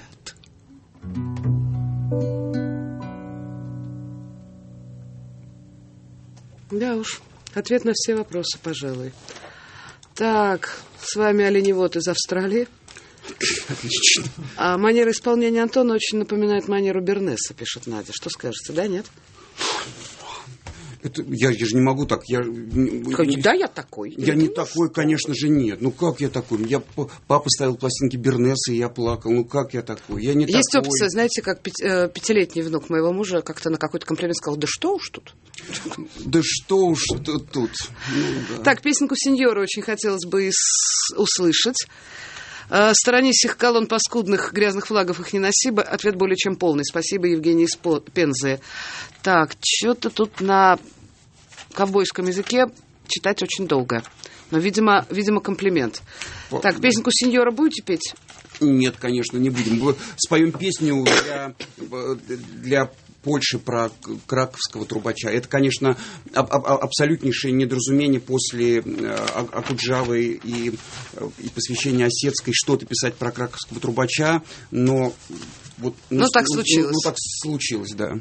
Да уж, ответ на все вопросы, пожалуй. Так, с вами оленевод из Австралии. Отлично. А манера исполнения Антона очень напоминает манеру Бернеса, пишет Надя. Что скажете, да, нет? Я же не могу так. Да, я такой. Я не такой, конечно же, нет. Ну, как я такой? Папа ставил пластинки Бернеса, и я плакал. Ну, как я такой? Я не такой. Есть опция, знаете, как пятилетний внук моего мужа как-то на какой-то комплимент сказал: да что уж тут? Да что уж тут. Ну, да. Так, песенку «Синьора» очень хотелось бы услышать. Сторонись их колонн паскудных, грязных флагов их не носи. Ответ более чем полный. Спасибо, Евгений из Пензы. Так, что-то тут на ковбойском языке читать очень долго. Но, видимо, комплимент. Так, песенку «Синьора» будете петь? Нет, конечно, не будем. Споем песню для Польши про краковского трубача. Это, конечно, абсолютнейшее недоразумение после Окуджавы и посвящения Осетской что-то писать про краковского трубача, но вот... так случилось. Ну, так случилось, да.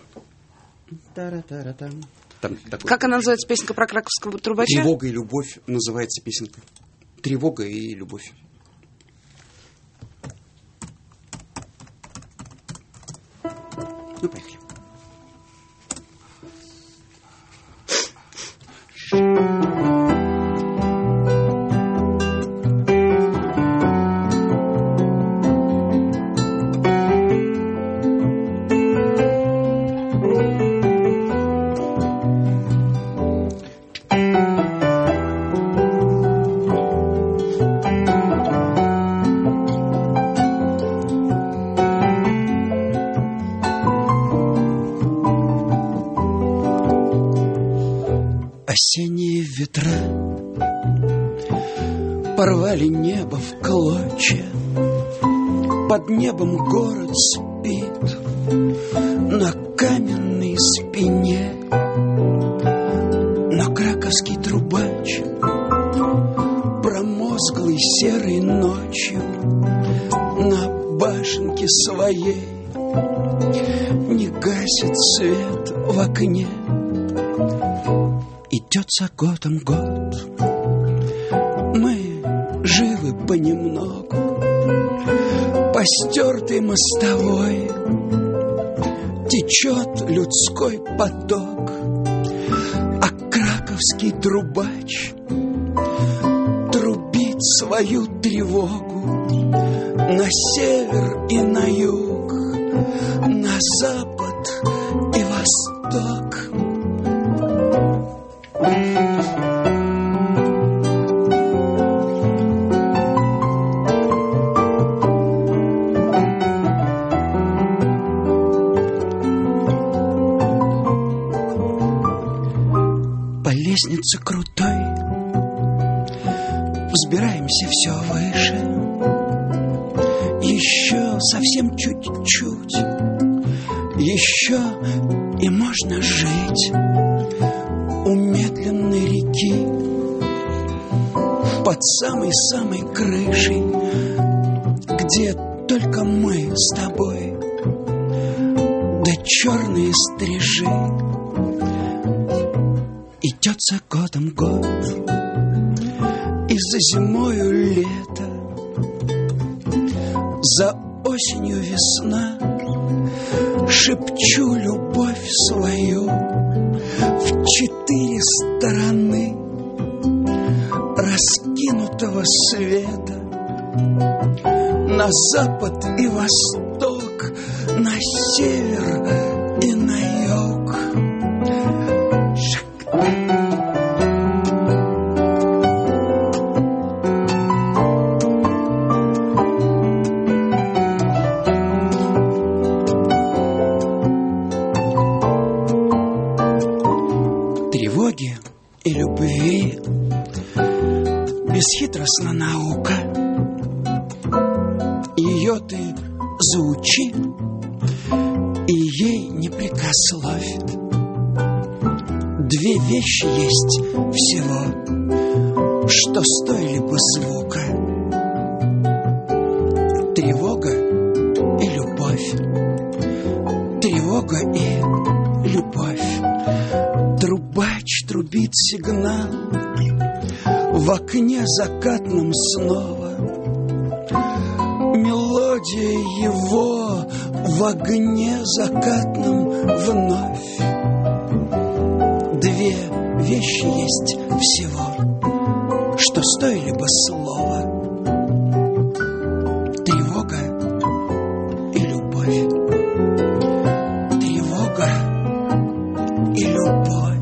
Как она называется, песенка про краковского трубача? «Тревога и любовь» называется песенка. «Тревога и любовь». Ну, поехали. Осенние ветра порвали небо в клочья. Под небом город спит на каменной спине. Но краковский трубач, промозглый серой ночью, на башенке своей не гасит свет в окне. Идет за годом год, мы живы понемногу, по стертой мостовой течет людской поток, а краковский трубач трубит свою тревогу на север и на юг, на запад и восток. По лестнице крутой взбираемся все выше. Еще совсем чуть-чуть, еще и можно жить у медленной реки под самой-самой крышей, где только мы с тобой, да черные стрижи. Идет за годом год, и за зимою лето, за осенью весна. Шепчу любовь свою в 4 стороны раскинутого света, на запад и восток, на север и на юг. Тревоги и любви бесхитростна наука. Ее ты заучи, и ей не прекословь. 2 вещи есть всего, что стоили бы звука: тревога и любовь. Тревога и любовь. Трубач трубит сигнал в окне закатном снова. Мелодия его в огне закатном вновь. вещи есть всего, что стоили бы слова. Тревога и любовь. Тревога и любовь.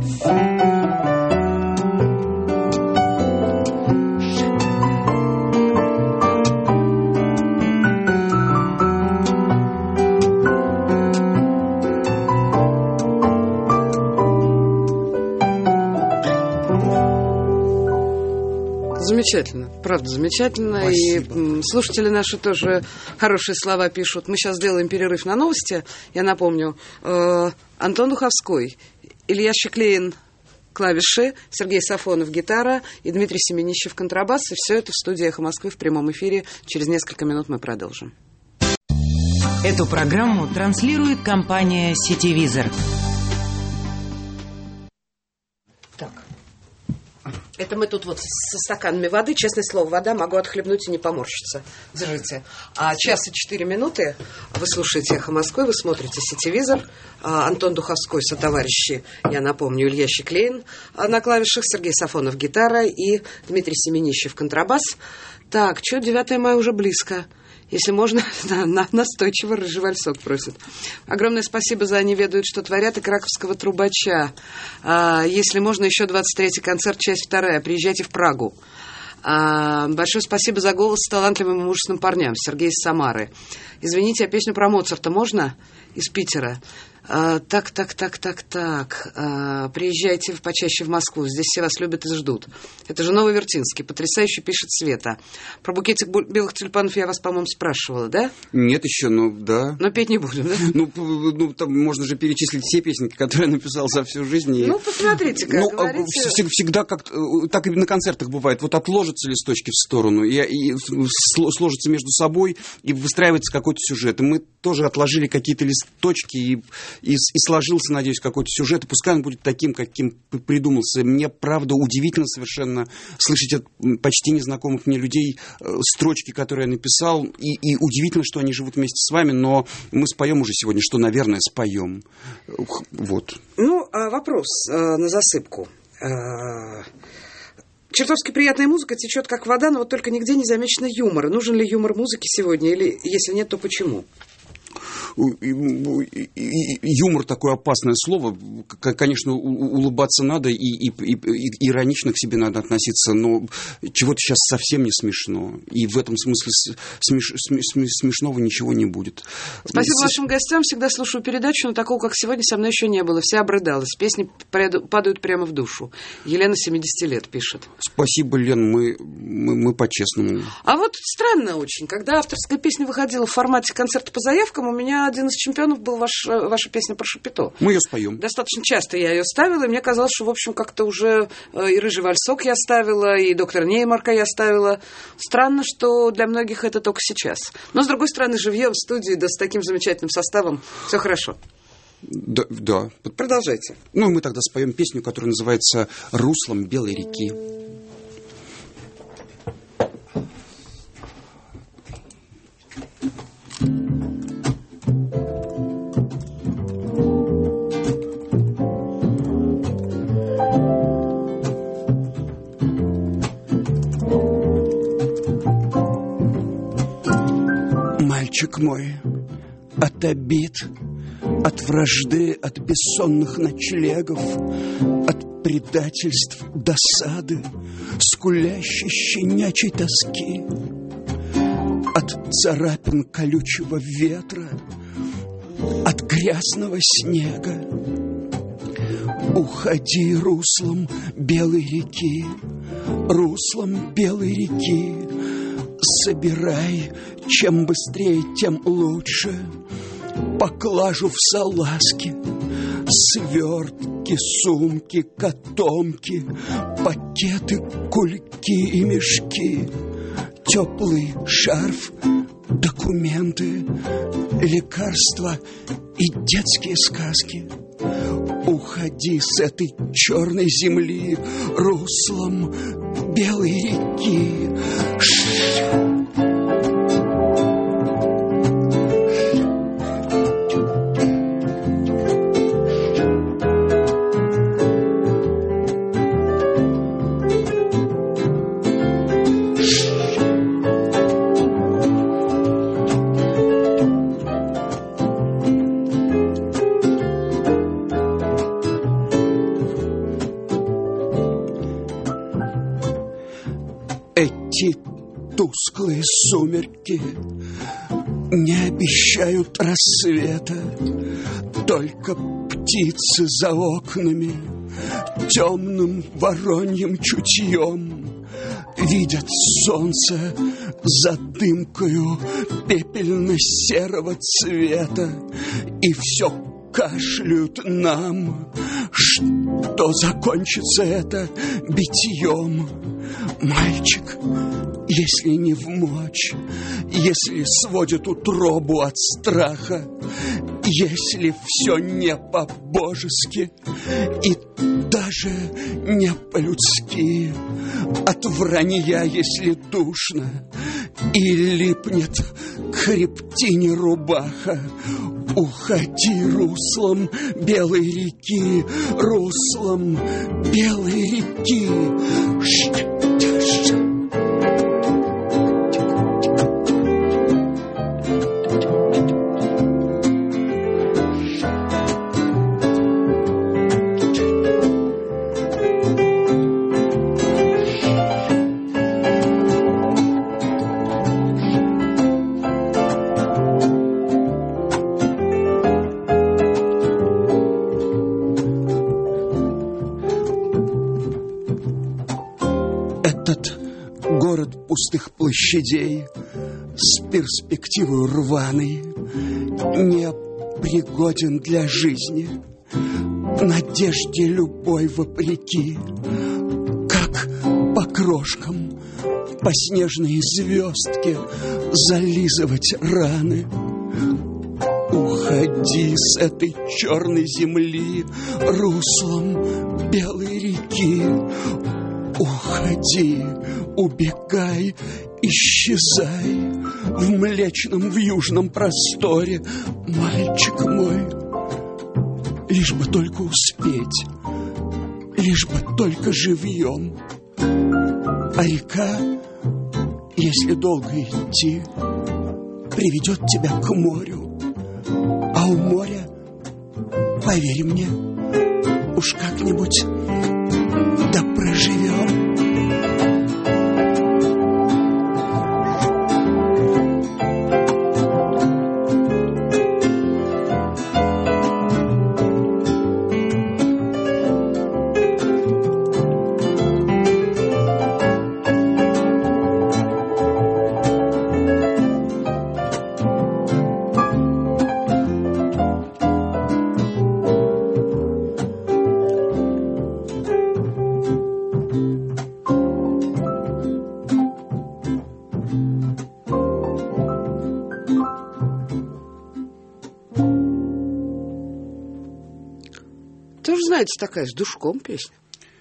Замечательно, правда, замечательно. Спасибо. И слушатели наши тоже хорошие слова пишут. Мы сейчас сделаем перерыв на новости. Я напомню, Антон Духовской, Илья Щеклеин клавиши, Сергей Сафонов гитара и Дмитрий Семенищев контрабас. И все это в студии «Эхо Москвы» в прямом эфире. Через несколько минут мы продолжим. Эту программу транслирует компания «Сетевизор». Это мы тут вот со стаканами воды, честное слово, вода, могу отхлебнуть и не поморщиться. Держите. 1:04. Вы слушаете «Эхо Москвы», вы смотрите «Сетевизор». Антон Духовской, сотоварищи, я напомню, Илья Щеклеин на клавишах, Сергей Сафонов гитара и Дмитрий Семенищев контрабас. Так, 9 мая уже близко. Если можно, настойчиво рыжий вальсок просит. Огромное спасибо за «Они ведают, что творят» и краковского трубача. Если можно, еще 23-й концерт, часть 2. Приезжайте в Прагу. Большое спасибо за голос талантливым и мужественным парням. Сергей из Самары. Извините, а песню про Моцарта можно? Из Питера. Так. Приезжайте почаще в Москву. Здесь все вас любят и ждут. Это же Нововертинский. Потрясающе пишет Света. Про букетик белых тюльпанов я вас, по-моему, спрашивала, да? Нет еще, да. Но петь не будем, да? Ну, там можно же перечислить все песни, которые я написал за всю жизнь. Ну, посмотрите, как говорите. Всегда так и на концертах бывает. Вот отложатся листочки в сторону, и сложатся между собой, и выстраивается какой-то сюжет. И мы тоже отложили какие-то листочки, и сложился, надеюсь, какой-то сюжет. И пускай он будет таким, каким придумался. Мне, правда, удивительно совершенно слышать от почти незнакомых мне людей строчки, которые я написал. И удивительно, что они живут вместе с вами, но мы споем уже сегодня, что, наверное, споем. Вот. Ну, вопрос на засыпку. Чертовски приятная музыка течет как вода, но вот только нигде не замечено юмора. Нужен ли юмор музыки сегодня, или если нет, то почему? Юмор — такое опасное слово. Конечно, улыбаться надо, и иронично к себе надо относиться, но чего-то сейчас совсем не смешно. И в этом смысле смешного ничего не будет. Спасибо вашим гостям. Всегда слушаю передачу, но такого, как сегодня, со мной еще не было. Вся обрыдалась. Песни падают прямо в душу. Елена, 70 лет, пишет. Спасибо, Лен, мы по-честному. А вот странно очень. Когда авторская песня выходила в формате концерта по заявкам, у меня один из чемпионов был ваша песня про Шапито. Мы ее споем. Достаточно часто я ее ставила, и мне казалось, что, в общем, как-то уже и «Рыжий вальсок» я ставила, и «Доктора Неймарка» я ставила. Странно, что для многих это только сейчас. Но, с другой стороны, живьем в студии, да с таким замечательным составом, все хорошо. Да. Продолжайте. Ну, мы тогда споем песню, которая называется «Руслом белой реки». Мальчик мой, от обид, от вражды, от бессонных ночлегов, от предательств, досады, скулящей щенячьей тоски, от царапин колючего ветра, от грязного снега. Уходи руслом белой реки, руслом белой реки. Собирай, чем быстрее, тем лучше, поклажу в салазки, свертки, сумки, котомки, пакеты, кульки и мешки, теплый шарф, документы, лекарства и детские сказки. Уходи с этой черной земли руслом белой реки. Эти тусклые сумерки не обещают рассвета, только птицы за окнами темным вороньим чутьем видят солнце за дымкою пепельно-серого цвета, и все кашляют нам, что закончится это битьем. Мальчик, если не вмочь, если сводит утробу от страха, если все не по-божески и даже не по-людски, от вранья, если душно и липнет к хребтине рубаха, уходи руслом белой реки, руслом белой реки. Пустых площадей с перспективой рваной не пригоден для жизни, надежде любой вопреки, как по крошкам, по снежной звездке зализывать раны. Уходи с этой черной земли руслом белой реки. Уходи, убегай, исчезай в млечном, в южном просторе, мальчик мой. Лишь бы только успеть, лишь бы только живьем. А река, если долго идти, приведет тебя к морю. А у моря, поверь мне, уж как-нибудь да проживем. Знаете, такая с душком песня.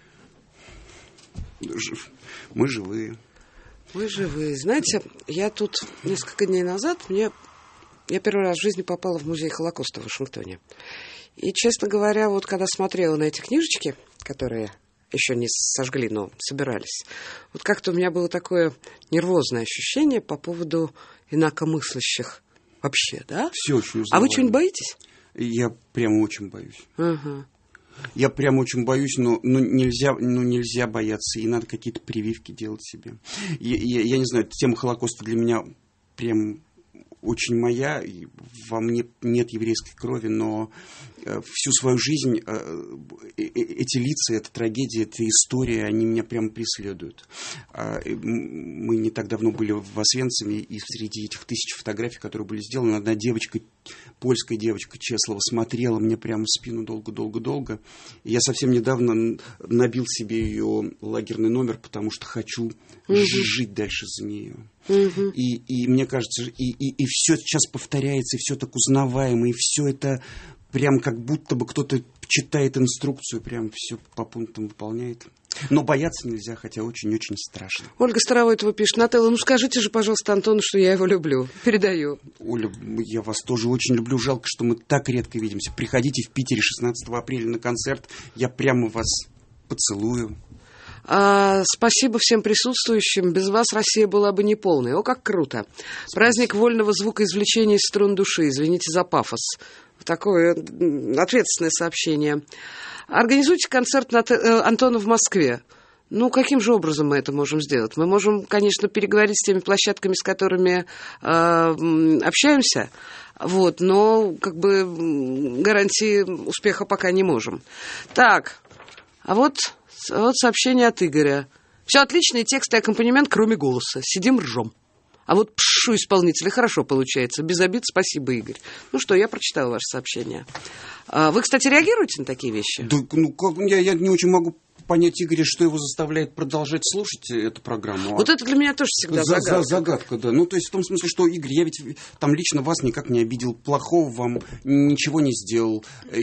Мы живые. Мы живые. Знаете, я тут несколько дней назад, я первый раз в жизни попала в музей Холокоста в Вашингтоне. И, честно говоря, вот когда смотрела на эти книжечки, которые еще не сожгли, но собирались, вот как-то у меня было такое нервозное ощущение по поводу инакомыслящих вообще, да? Все очень узнаваемо. А вы что-нибудь боитесь? Я прямо очень боюсь. Ага. Я прям очень боюсь, но нельзя бояться, и надо какие-то прививки делать себе. Я не знаю, тема Холокоста для меня прям очень моя, во мне нет еврейской крови, но всю свою жизнь эти лица, эта трагедия, эта история, они меня прямо преследуют. Мы не так давно были в Освенциме, и среди этих тысяч фотографий, которые были сделаны, одна девочка, польская девочка Чеслова, смотрела мне прямо в спину долго-долго-долго. И я совсем недавно набил себе ее лагерный номер, потому что хочу жить дальше за нее. И мне кажется, и все сейчас повторяется, и все так узнаваемо, и все это прям как будто бы кто-то читает инструкцию, прям все по пунктам выполняет. Но бояться нельзя, хотя очень-очень страшно. Ольга Старовойтова пишет: Нателла, ну скажите же, пожалуйста, Антону, что я его люблю. Передаю. Оля, я вас тоже очень люблю. Жалко, что мы так редко видимся. Приходите в Питере 16 апреля на концерт. Я прямо вас поцелую. Спасибо всем присутствующим. Без вас Россия была бы неполной. О, как круто. Спасибо. Праздник вольного звукоизвлечения из струн души. Извините за пафос. Такое ответственное сообщение. Организуйте концерт Антона в Москве. Ну, каким же образом мы это можем сделать? Мы можем, конечно, переговорить с теми площадками, с которыми общаемся, вот, но как бы гарантии успеха пока не можем. Так, а вот сообщение от Игоря. Все отлично, и текст, и аккомпанемент, кроме голоса. Сидим, ржем. А вот пшу исполнителя хорошо получается. Без обид, спасибо, Игорь. Ну что, я прочитала ваше сообщение. Вы, кстати, реагируете на такие вещи? Да, ну, я не очень могу понять Игоря, что его заставляет продолжать слушать эту программу. Вот это для меня тоже всегда загадка. Загадка, да. Ну, то есть в том смысле, что, Игорь, я ведь там лично вас никак не обидел, плохого вам ничего не сделал.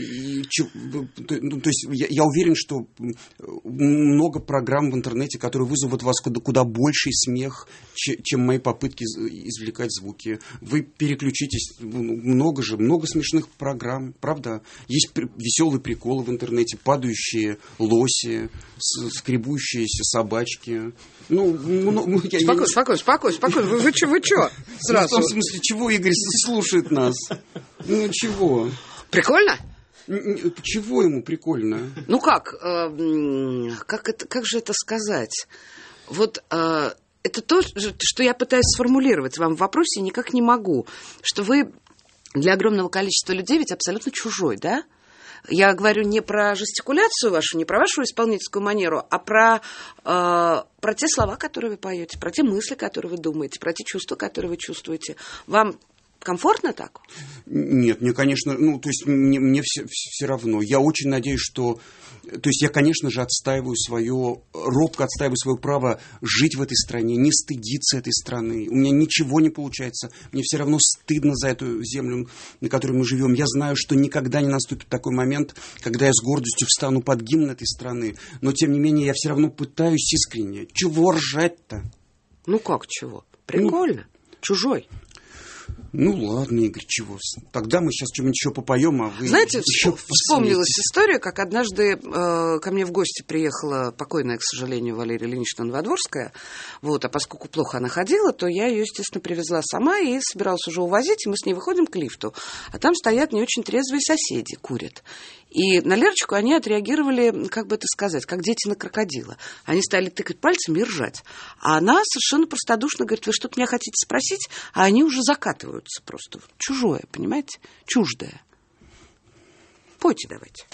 То есть я уверен, что много программ в интернете, которые вызовут у вас куда больший смех, чем мои попытки извлекать звуки. Вы переключитесь, много смешных программ, правда? Есть веселые приколы в интернете, падающие лоси, скребущиеся собачки. Спокойно. Вы чё? Сразу. В том смысле, чего Игорь слушает нас? Ну, чего? Прикольно? Чего ему прикольно? Ну, как же это сказать? Вот это то, что я пытаюсь сформулировать вам в вопросе, и никак не могу. Что вы для огромного количества людей ведь абсолютно чужой, да? Я говорю не про жестикуляцию вашу, не про вашу исполнительскую манеру, а про те слова, которые вы поете, про те мысли, которые вы думаете, про те чувства, которые вы чувствуете. Вам комфортно так? Нет, мне, конечно, мне все равно. Я очень надеюсь, что... То есть я, конечно же, робко отстаиваю свое право жить в этой стране, не стыдиться этой страны. У меня ничего не получается. Мне все равно стыдно за эту землю, на которой мы живем. Я знаю, что никогда не наступит такой момент, когда я с гордостью встану под гимн этой страны. Но, тем не менее, я все равно пытаюсь искренне. Чего ржать-то? Ну как чего? Прикольно. Чужой. Ну ладно, Игорь, чего? Тогда мы сейчас что-нибудь еще попоем, а вы... Знаете, вспомнилась история, как однажды ко мне в гости приехала покойная, к сожалению, Валерия Ильинична Новодворская. Вот, а поскольку плохо она ходила, то я ее, естественно, привезла сама и собиралась уже увозить, и мы с ней выходим к лифту. А там стоят не очень трезвые соседи, курят. И на Лерочку они отреагировали, как бы это сказать, как дети на крокодила. Они стали тыкать пальцами и ржать. А она совершенно простодушно говорит: вы что-то меня хотите спросить? А они уже закатываются просто. Чужое, понимаете? Чуждое. Пойте давайте.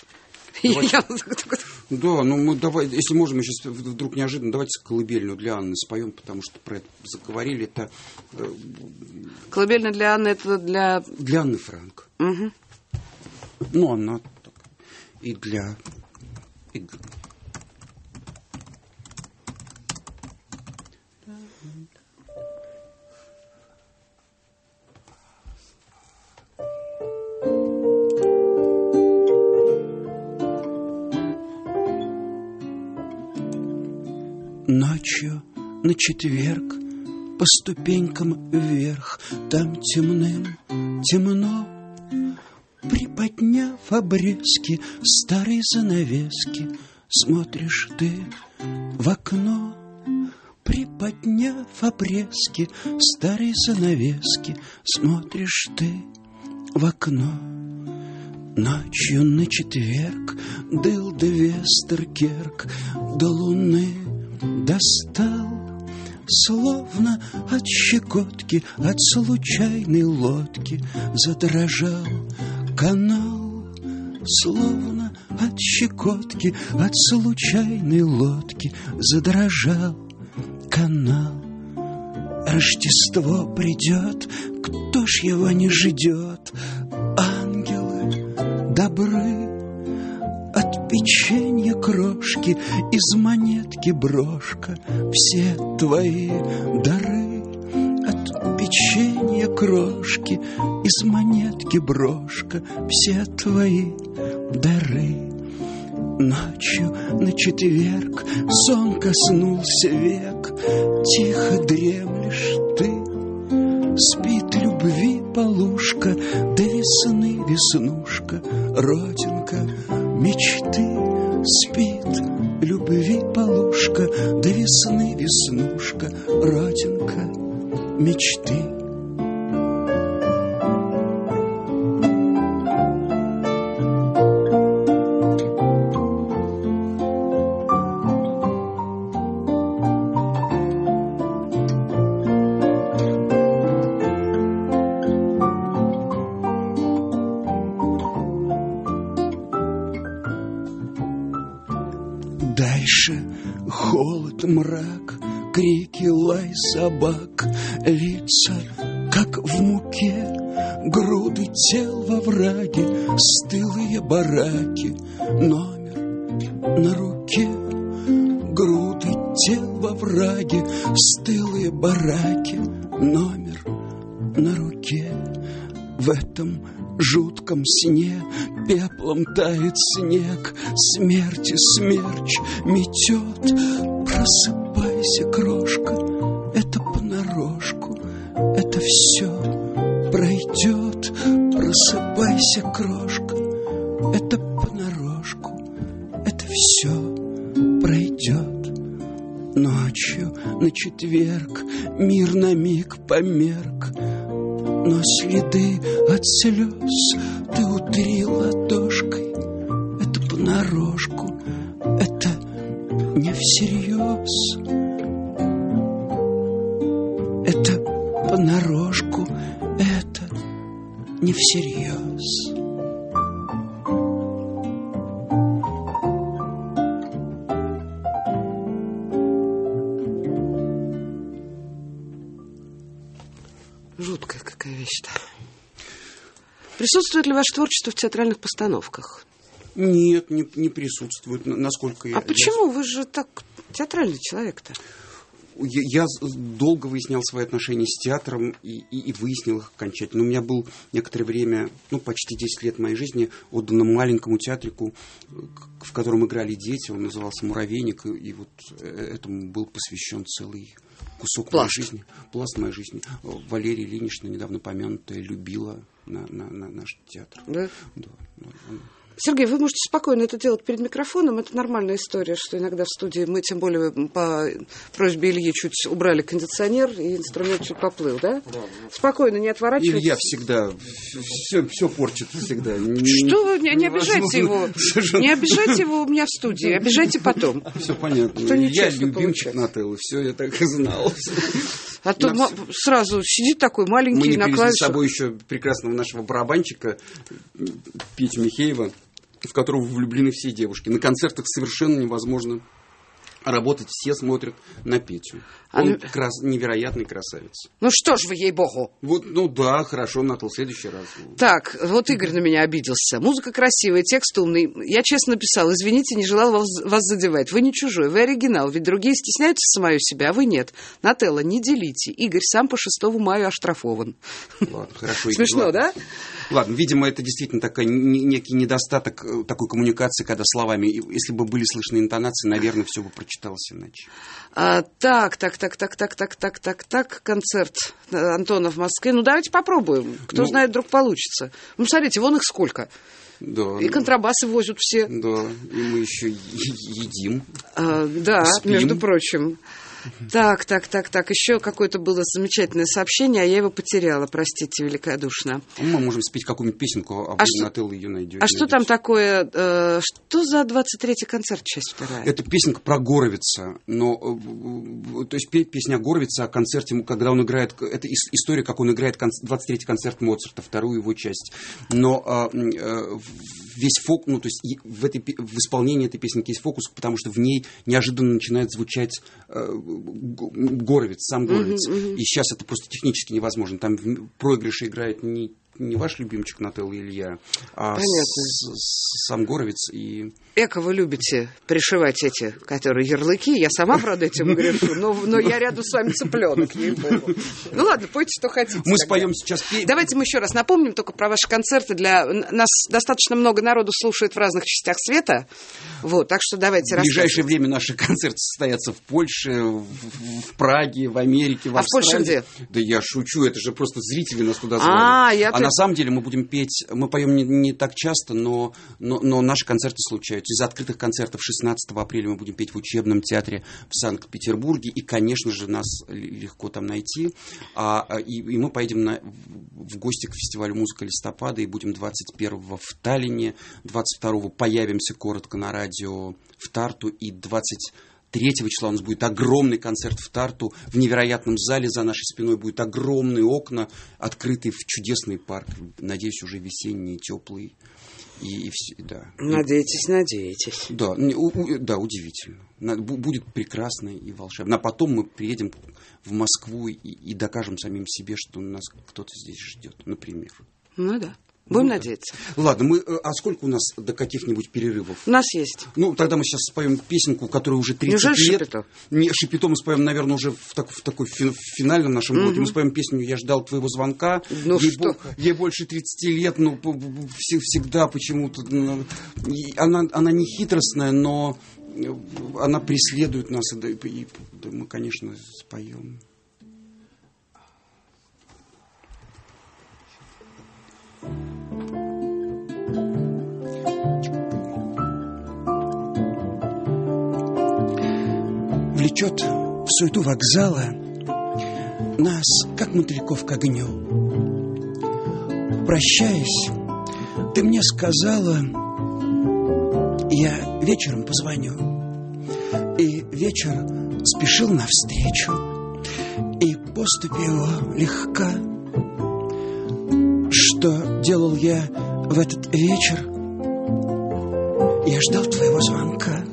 Да, мы давай, если можем, мы сейчас вдруг неожиданно, давайте колыбельную для Анны споем, потому что про это заговорили. Это... Колыбельная для Анны, это для... Для Анны Франк. Угу. Ну, она и для... Ночью на четверг по ступенькам вверх, там темно, приподняв обрезки старой занавески, смотришь ты в окно. Приподняв обрезки старой занавески, смотришь ты в окно. Ночью на четверг дыл де Вестеркерк до луны достал, словно от щекотки, от случайной лодки задрожал канал, словно от щекотки, от случайной лодки задрожал канал. Рождество придет, кто ж его не ждет? Ангелы добры, от печенья крошки, из монетки брошка, все твои дары. От печенья крошки, из монетки брошка, все твои дары. Ночью на четверг сон коснулся век, тихо дремлешь ты. Спит любви полушка, до весны веснушка, родинка мечты. Спит любви полушка, до весны веснушка, родинка мечты. Царит мрак, крики, лай собак, лица, как в муке, груды тел во враге, стылые бараки, номер на руке. Груды тел во враге, стылые бараки, номер на руке. В этом жутком сне пеплом тает снег, смерти смерч метет. Просыпайся, крошка, это понарошку, это все пройдет. Просыпайся, крошка, это понарошку, это все пройдет. Ночью на четверг мир на миг померк, но следы от слез ты утри ладошкой. Это понарошку, это не всерьез. Это понарошку, это не всерьез. Жуткая какая вещь-то. Присутствует ли ваше творчество в театральных постановках? Нет, не присутствует, насколько я... А почему? Вы же так театральный человек-то. Я долго выяснял свои отношения с театром и выяснил их окончательно. У меня был некоторое время, почти 10 лет моей жизни отдано маленькому театрику, в котором играли дети. Он назывался «Муравейник», и вот этому был посвящен целый кусок моей жизни. Пласт моей жизни. Валерия Ильинична, недавно помянутая, любила наш театр. Да? Да. Сергей, вы можете спокойно это делать перед микрофоном. Это нормальная история, что иногда в студии мы, тем более по просьбе Ильи, чуть убрали кондиционер, и инструмент чуть поплыл, да? Да. Спокойно, не отворачивайтесь. Илья всегда все портит, всегда. Что вы, не обижайте его. Не обижайте его у меня в студии, обижайте потом. Все понятно. Я любимчик Нателлы, все, я так и знал. А то сразу сидит такой маленький на клавишах. Мы не привезли с собой еще прекрасного нашего барабанщика Петю Михеева, в которого влюблены все девушки. На концертах совершенно невозможно работать, все смотрят на Петю. Он невероятный красавец. Ну что ж вы, ей-богу. Вот, да, хорошо, Натал, в следующий раз. Так, вот Игорь на меня обиделся. Музыка красивая, текст умный. Я честно написал, извините, не желал вас задевать. Вы не чужой, вы оригинал, ведь другие стесняются самого себя, а вы нет. Нателла, не делите. Игорь сам по 6 мая оштрафован. Ладно, хорошо. Игорь, смешно, да? Ладно, видимо, это действительно такой некий недостаток такой коммуникации, когда словами, если бы были слышны интонации, наверное, все бы прочиталось иначе. Так, концерт Антона в Москве. Ну, давайте попробуем. Кто знает, вдруг получится. Ну, смотрите, вон их сколько. Да. И контрабасы возят все. Да, и мы еще едим. Да, спим. Между прочим. Так. Еще какое-то было замечательное сообщение, а я его потеряла, простите, великодушно. Мы можем спеть какую-нибудь песенку, а вы, Нателла, ее найдете. А что там такое? Что за 23-й концерт, часть вторая? Это песенка про Горовица. То есть песня о Горовице, о концерте, когда он играет... Это история, как он играет 23-й концерт Моцарта, вторую его часть. Но весь фокус... то есть в исполнении этой песенки есть фокус, потому что в ней неожиданно начинает звучать... Горовиц, сам Горовиц. И сейчас это просто технически невозможно. Там в проигрыше играет не ваш любимчик Нателла Илья, а сам Горовиц. Эко вы любите пришивать эти, которые ярлыки. Я сама, правда, этим грешу, но я рядом с вами цыпленок, ей-богу. Ну ладно, пойте, что хотите. Мы споем сейчас. Давайте мы еще раз напомним только про ваши концерты. Нас достаточно много народу слушает в разных частях света. Вот, так что давайте рассказывать. В ближайшее время наши концерты состоятся в Польше, в Праге, в Америке, в Австралии. А в Польше где? Да я шучу, это же просто зрители нас туда звали. А на самом деле мы будем петь, мы поем не так часто, но наши концерты случаются. Из открытых концертов 16 апреля мы будем петь в учебном театре в Санкт-Петербурге, и, конечно же, нас легко там найти. И мы поедем в гости к фестивалю «Музыка листопада», и будем 21-го в Таллине, 22-го появимся коротко на радио в Тарту, и 23 числа у нас будет огромный концерт в Тарту. В невероятном зале за нашей спиной будут огромные окна, открытые в чудесный парк. Надеюсь, уже весенний, теплый. Да. Надейтесь. Да, да, удивительно. Будет прекрасно и волшебно. А потом мы приедем в Москву и докажем самим себе, что нас кто-то здесь ждет, например. Ну да. Будем надеяться. Ладно, а сколько у нас до каких-нибудь перерывов? У нас есть. Ну, тогда мы сейчас споем песенку, которая уже 30 лет. Шапито? Не, Шапито мы споем, наверное, уже в такой финальном нашем блоке. Мы споем песню «Я ждал твоего звонка». Ей больше 30 лет, но всегда почему-то... Она не хитростная, но она преследует нас, и мы, конечно, споем. Влечет в суету вокзала нас, как мотыльков, к огню. Прощаясь, ты мне сказала, я вечером позвоню. И вечер спешил навстречу, и поступь его легка. Что делал я в этот вечер? Я ждал твоего звонка.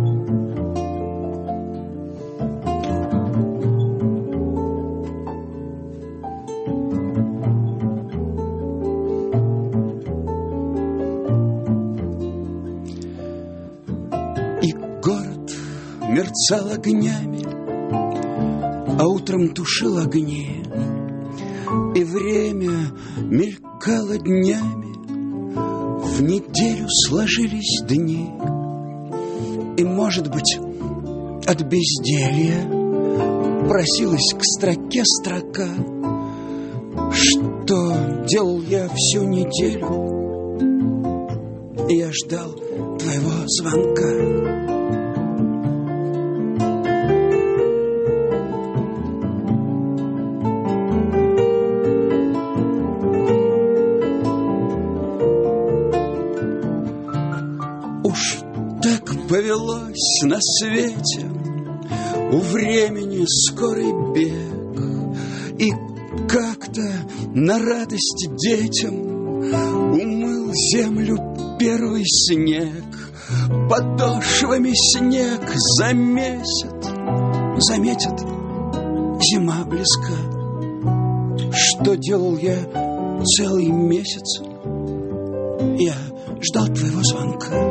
Мерцал огнями, а утром тушил огни, и время мелькало днями, в неделю сложились дни. И, может быть, от безделья просилась к строке строка. Что делал я всю неделю? Я ждал твоего звонка. Повелось на свете у времени скорый бег, и как-то на радость детям умыл землю первый снег. Подошвами снег заметит, зима близка. Что делал я целый месяц? Я ждал твоего звонка.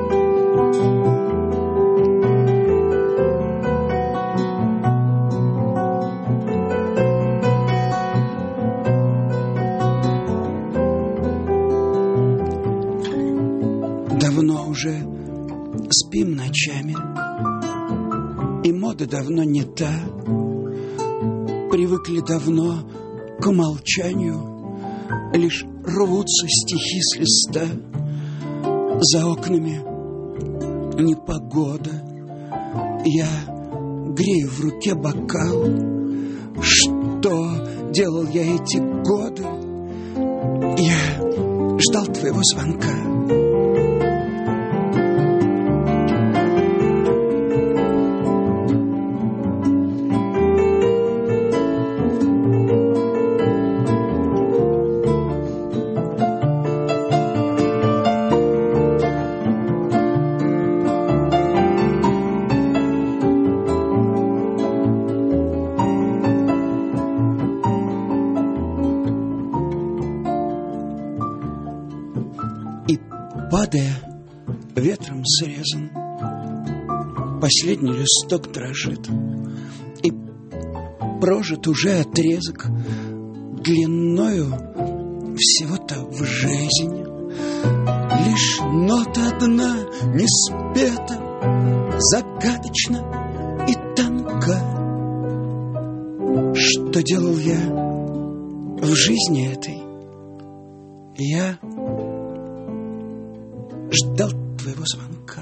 Давно уже спим ночами, и мода давно не та. Привыкли давно к умолчанию, лишь рвутся стихи с листа. За окнами непогода, я грею в руке бокал. Что делал я эти годы? Я ждал твоего звонка. Падая, ветром срезан, последний листок дрожит, и прожит уже отрезок длиною всего-то в жизнь. Лишь нота одна не спета, загадочна и тонка. Что делал я в жизни этой? Я ждал твоего звонка.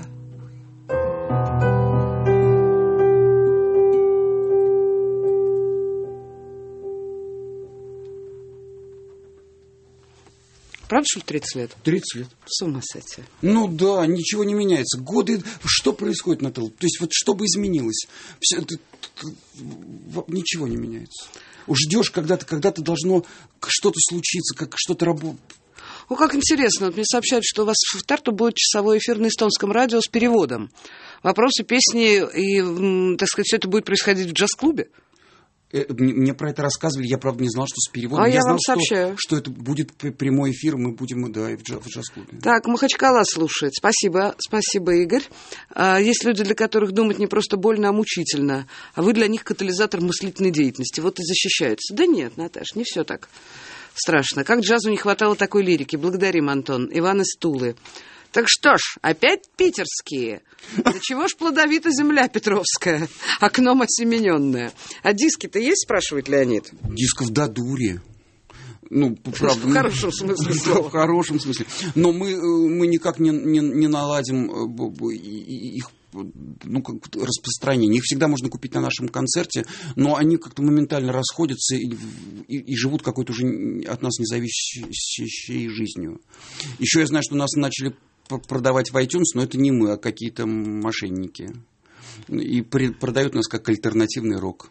Правда, что ли, 30 лет? 30 лет. С ума сойти. Ну да, ничего не меняется. Годы... Что происходит, Наталья? То есть вот что бы изменилось? Все, ничего не меняется. Ждешь, когда-то должно что-то случиться, как что-то работать. О, как интересно. Вот мне сообщают, что у вас в Тарту будет часовой эфир на эстонском радио с переводом. Вопросы, песни и, так сказать, все это будет происходить в джаз-клубе? Мне про это рассказывали, я, правда, не знал, что с переводом. Я знал, вам сообщаю. Что это будет прямой эфир, мы будем, и в джаз-клубе. Так, Махачкала слушает. Спасибо, Игорь. Есть люди, для которых думать не просто больно, а мучительно. А вы для них катализатор мыслительной деятельности. Вот и защищаются. Да нет, Наташ, не все так страшно. Как джазу не хватало такой лирики. Благодарим, Антон. Иван из Тулы. Так что ж, опять питерские. Да чего ж плодовита земля Петровская, окном осемененное. А диски-то есть, спрашивает Леонид? Дисков до дури. Ну, правда. В хорошем смысле слова. В хорошем смысле. Но мы никак не наладим их распространение. Их всегда можно купить на нашем концерте, но они как-то моментально расходятся и живут какой-то уже от нас независящей жизнью. Еще я знаю, что нас начали продавать в iTunes, но это не мы, а какие-то мошенники. И продают нас как альтернативный рок.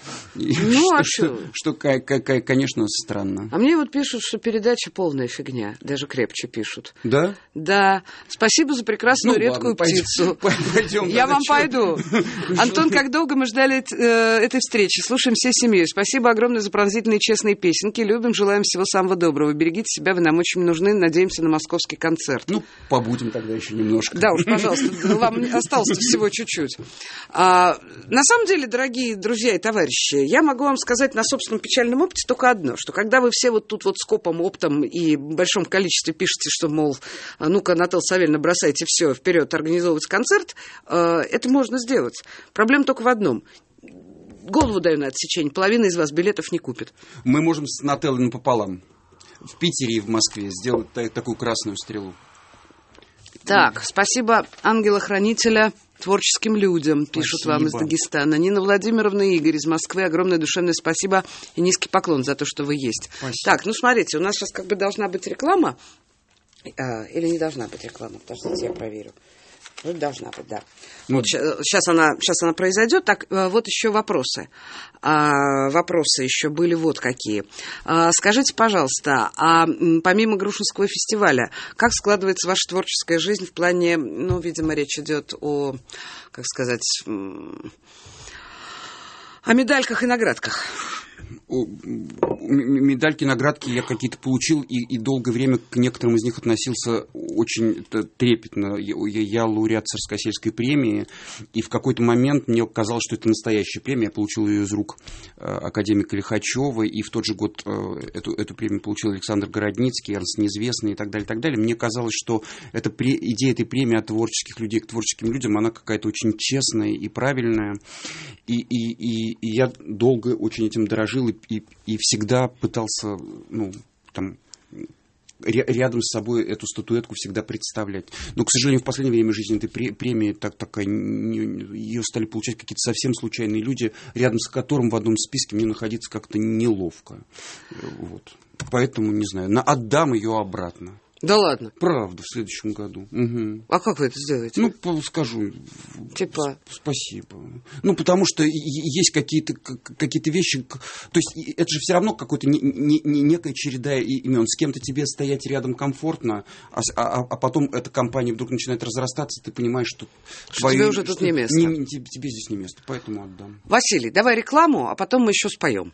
Что, конечно, странно. А мне вот пишут, что передача полная фигня. Даже крепче пишут. Да? Да. Спасибо за прекрасную редкую птицу. Пойдем. Я вам пойду. Антон, как долго мы ждали этой встречи. Слушаем всей семьей. Спасибо огромное за пронзительные честные песенки. Любим, желаем всего самого доброго. Берегите себя, вы нам очень нужны. Надеемся на московский концерт. Ну, побудем тогда еще немножко. Да уж, пожалуйста. Вам осталось всего чуть-чуть. На самом деле, дорогие друзья и товарищи, я могу вам сказать на собственном печальном опыте только одно, что когда вы все вот тут вот скопом, оптом и в большом количестве пишете, что, мол, ну-ка, Наталья Савельевна, бросайте все вперед, организовывать концерт, это можно сделать. Проблема только в одном. Голову даю на отсечение, половина из вас билетов не купит. Мы можем с Нателлой напополам в Питере и в Москве сделать такую красную стрелу. Так, спасибо ангела-хранителя творческим людям, пишут вам из Дагестана. Нина Владимировна и Игорь из Москвы. Огромное душевное спасибо и низкий поклон за то, что вы есть. Спасибо. Так, ну смотрите, у нас сейчас как бы должна быть реклама. Или не должна быть реклама? Подождите, я проверю. Ну, должна быть, да. Вот сейчас она произойдет. Так, вот еще вопросы. Вопросы еще были вот какие. Скажите, пожалуйста, помимо Грушинского фестиваля, как складывается ваша творческая жизнь в плане, ну, видимо, речь идет о, как сказать, о медальках и наградках? Медальки, наградки я какие-то получил, и долгое время к некоторым из них относился очень трепетно. Я лауреат Царскосельской премии, и в какой-то момент мне казалось, что это настоящая премия. Я получил ее из рук академика Лихачева, и в тот же год эту премию получил Александр Городницкий, Эрнст Неизвестный и так далее, и так далее. Мне казалось, что идея этой премии от творческих людей к творческим людям, она какая-то очень честная и правильная. И я долго очень этим дорожил и всегда пытался, ну, там, рядом с собой эту статуэтку всегда представлять. Но, к сожалению, в последнее время жизни этой премии ее стали получать какие-то совсем случайные люди, рядом с которым в одном списке мне находиться как-то неловко. Вот. Поэтому, не знаю, отдам ее обратно. Да ладно? Правда, в следующем году. Угу. А как вы это сделаете? Ну, скажу. Типа? Спасибо. Ну, потому что есть какие-то вещи... То есть это же все равно какой-то некая череда имен. С кем-то тебе стоять рядом комфортно, а потом эта компания вдруг начинает разрастаться, и ты понимаешь, что тебе уже тут не место. Тебе здесь не место, поэтому отдам. Василий, давай рекламу, а потом мы еще споем.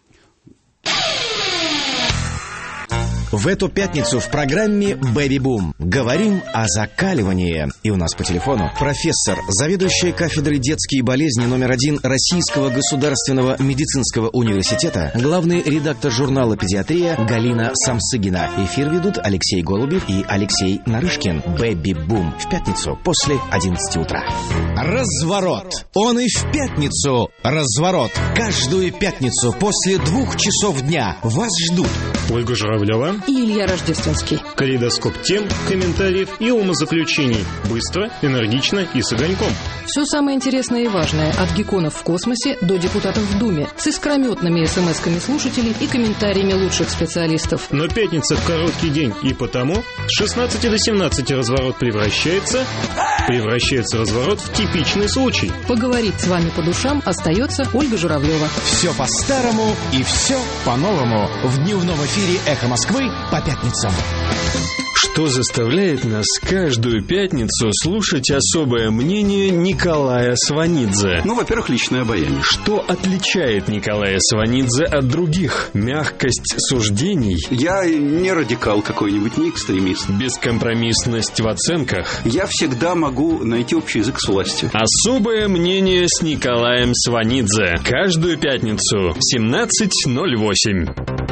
В эту пятницу в программе «Бэби Бум» говорим о закаливании. И у нас по телефону профессор, заведующая кафедрой детские болезни номер 1 Российского государственного медицинского университета, главный редактор журнала «Педиатрия» Галина Самсыгина. Эфир ведут Алексей Голубев и Алексей Нарышкин. «Бэби Бум» в пятницу после 11 утра. Разворот. Он и в пятницу. Разворот. Каждую пятницу после 2 часов дня вас ждут Ольга Журавлева и Илья Рождественский. Калейдоскоп тем, комментариев и умозаключений. Быстро, энергично и с огоньком. Все самое интересное и важное. От гекконов в космосе до депутатов в Думе. С искрометными смс-ками слушателей и комментариями лучших специалистов. Но пятница в короткий день. И потому с 16 до 17 разворот превращается разворот в типичный случай. Поговорить с вами по душам остается Ольга Журавлева. Все по-старому и все по-новому. В дневном эфире «Эхо Москвы» по пятницам. Что заставляет нас каждую пятницу слушать особое мнение Николая Сванидзе? Ну, во-первых, личное обаяние. Что отличает Николая Сванидзе от других? Мягкость суждений? Я не радикал какой-нибудь, не экстремист. Бескомпромиссность в оценках? Я всегда могу найти общий язык с властью. Особое мнение с Николаем Сванидзе. Каждую пятницу 17:08.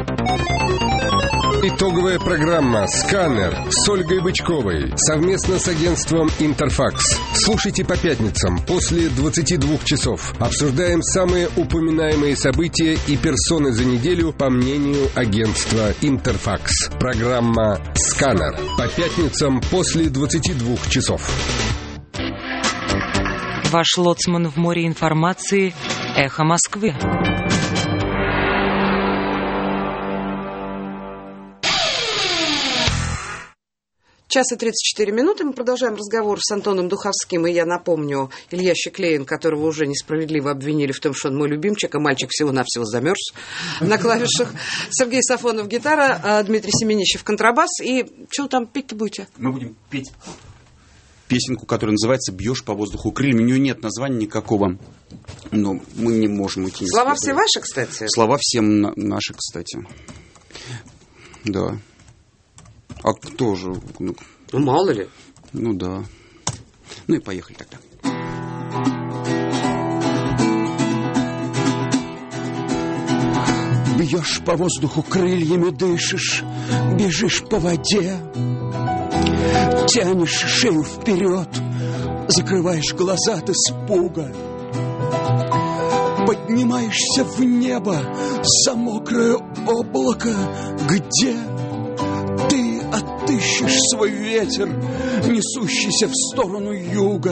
Итоговая программа «Сканер» с Ольгой Бычковой совместно с агентством «Интерфакс». Слушайте по пятницам после 22 часов. Обсуждаем самые упоминаемые события и персоны за неделю по мнению агентства «Интерфакс». Программа «Сканер» по пятницам после 22 часов. Ваш лоцман в море информации «Эхо Москвы». Час и 34 минуты. Мы продолжаем разговор с Антоном Духовским. И я напомню, Илья Щеклеин, которого уже несправедливо обвинили в том, что он мой любимчик, а мальчик всего-навсего замерз на клавишах. Сергей Сафонов гитара, Дмитрий Семенищев контрабас. И что там петь-то будете? Мы будем петь песенку, которая называется «Бьешь по воздуху крыльями». У нее нет названия никакого, но мы не можем уйти. Слова все ваши, кстати? Слова все наши, кстати. Да. А кто же? Ну, мало ли. Ну, да. Ну и поехали тогда. Бьешь по воздуху крыльями, дышишь, бежишь по воде, тянешь шею вперед, закрываешь глаза от испуга, поднимаешься в небо за мокрое облако, где ты отыщешь свой ветер, несущийся в сторону юга.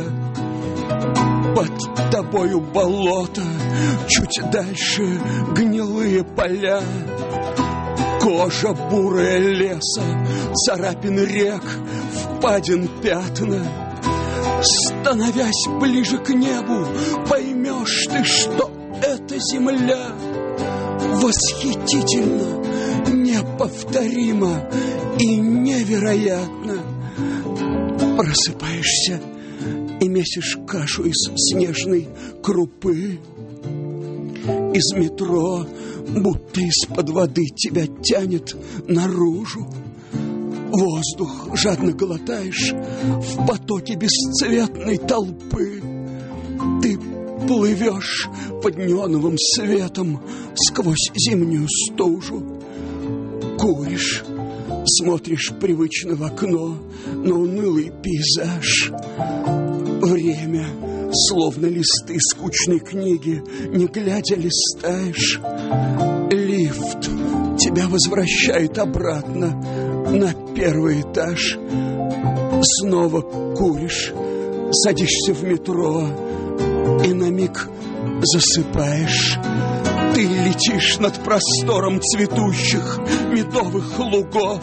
Под тобою болото, чуть дальше гнилые поля, кожа бурая леса, царапины рек, впадин пятна. Становясь ближе к небу, поймешь ты, что эта земля восхитительно, неповторимо и невероятно. Просыпаешься и месишь кашу из снежной крупы. Из метро, будто из-под воды, тебя тянет наружу. Воздух жадно глотаешь в потоке бесцветной толпы. Ты плывешь под неоновым светом сквозь зимнюю стужу. Куришь, смотришь привычно в окно на унылый пейзаж. Время, словно листы скучной книги, не глядя листаешь. Лифт тебя возвращает обратно на первый этаж. Снова куришь, садишься в метро и на миг засыпаешь. Ты летишь над простором цветущих медовых лугов,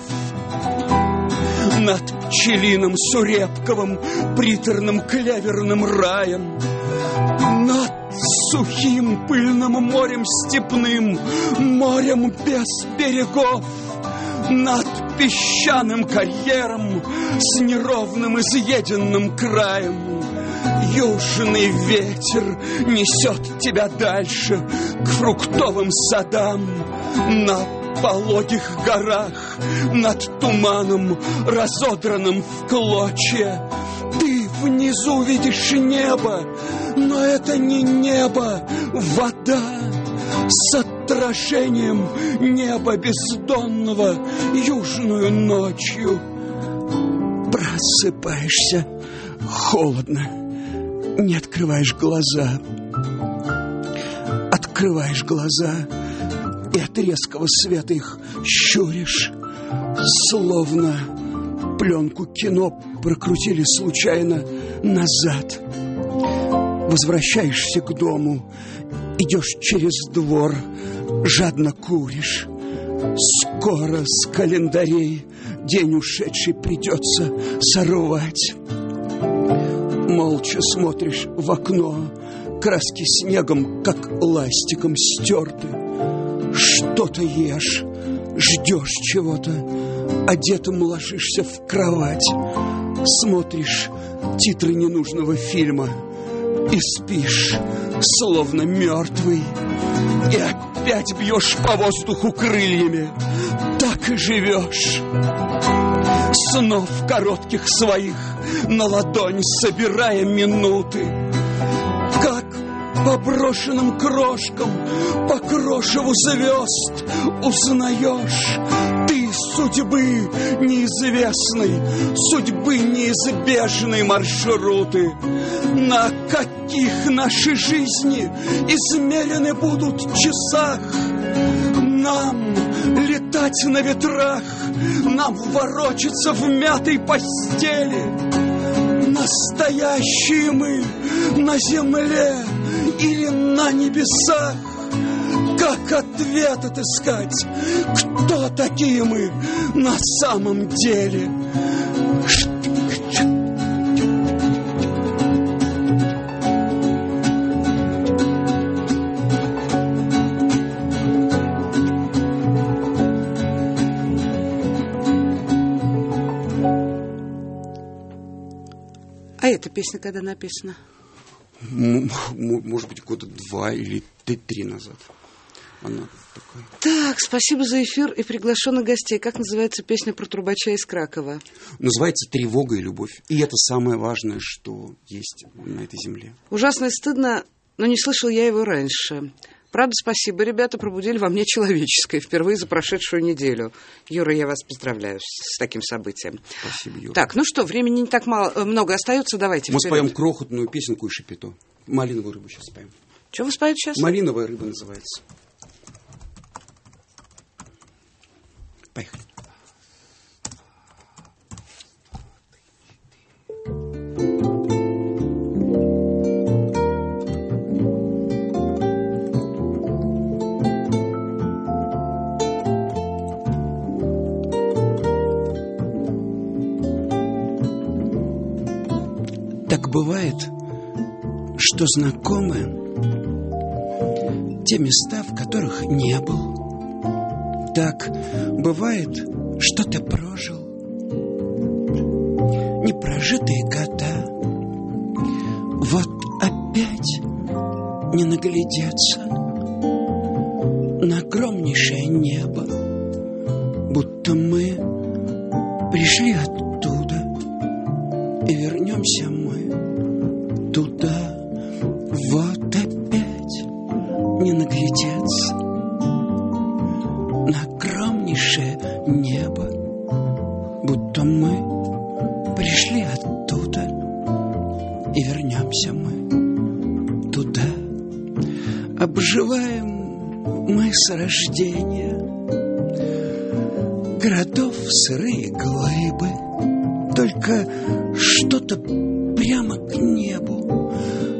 над пчелиным Сурепковым приторным клеверным раем, над сухим пыльным морем степным, морем без берегов, над песчаным карьером с неровным изъеденным краем. Южный ветер несет тебя дальше к фруктовым садам, на пологих горах, над туманом, разодранным в клочья. Ты внизу видишь небо, но это не небо, вода с отражением неба бездонного южную ночью. Просыпаешься, холодно, не открываешь глаза. Открываешь глаза и от резкого света их щуришь, словно пленку кино прокрутили случайно назад. Возвращаешься к дому, идешь через двор, жадно куришь. Скоро с календарей день ушедший придется сорвать. Молча смотришь в окно, краски снегом, как ластиком стерты. Что-то ешь, ждешь чего-то, одетым ложишься в кровать, смотришь титры ненужного фильма и спишь, словно мертвый, и опять бьешь по воздуху крыльями. Так и живешь. Снов коротких своих на ладонь собирая минуты, как по брошенным крошкам, по крошеву звезд узнаешь ты судьбы неизвестной, судьбы неизбежной маршруты. На каких наши жизни измерены будут часах? Нам летать на ветрах, нам ворочаться в мятой постели. Настоящие мы на земле или на небесах? Как ответ отыскать? Кто такие мы на самом деле? А эта песня когда написана? Может быть, года 2 или 3 назад. Она такая. Так, спасибо за эфир и приглашенных гостей. Как называется песня про трубача из Кракова? Называется «Тревога и любовь». И это самое важное, что есть на этой земле. Ужасно и стыдно, но не слышал я его раньше. Правда, спасибо, ребята, пробудили во мне человеческое впервые за прошедшую неделю. Юра, я вас поздравляю с таким событием. Спасибо, Юра. Так, ну что, времени не так много остается, давайте. Мы споем крохотную песенку и шапито. «Малиновую рыбу» сейчас споем. Что вы споете сейчас? «Малиновая рыба» называется. Поехали. Так бывает, что знакомы те места, в которых не был. Так бывает, что ты прожил непрожитые года. Вот опять не наглядеться на огромнейшее небо, будто мы пришли оттуда и вернемся мы туда. Вот опять не наглядеться на огромнейшее небо, будто мы пришли оттуда и вернемся мы туда. Обживаем мы с рождения городов сырые глыбы, только что-то прямо к небу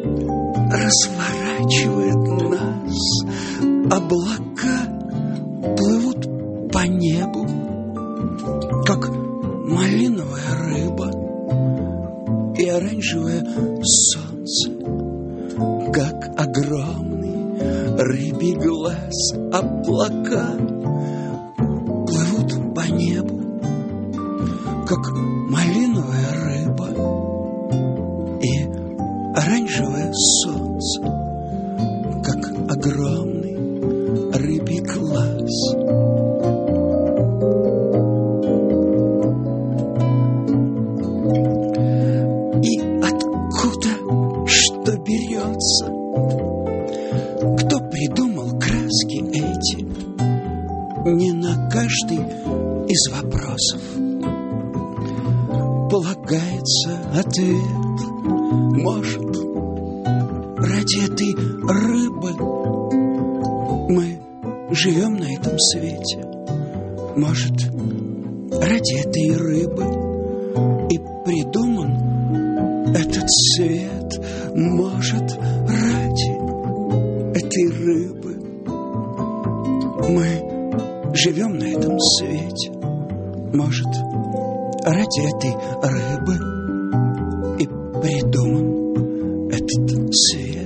разворачивает нас. Облака плывут по небу, как малиновая рыба, и оранжевое солнце, как огромный рыбий глаз. Облака плывут по небу, как малиновая рыба, и оранжевое солнце, как огромный рыбий глаз. И откуда что берется? Кто придумал краски эти? Не на каждый из вопросов полагается ответ. Может, ради этой рыбы мы живем на этом свете? Может, ради этой рыбы и придуман этот свет? Может, ради этой рыбы мы живем на этом свете? Может, ради этой рыбы и придуман этот свет?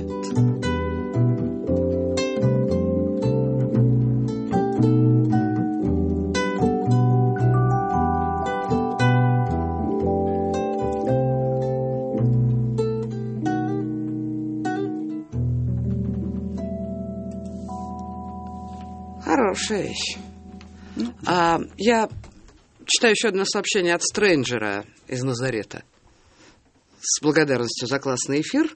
хорошая вещь. Я читаю еще одно сообщение от Стрэнджера из Назарета с благодарностью за классный эфир.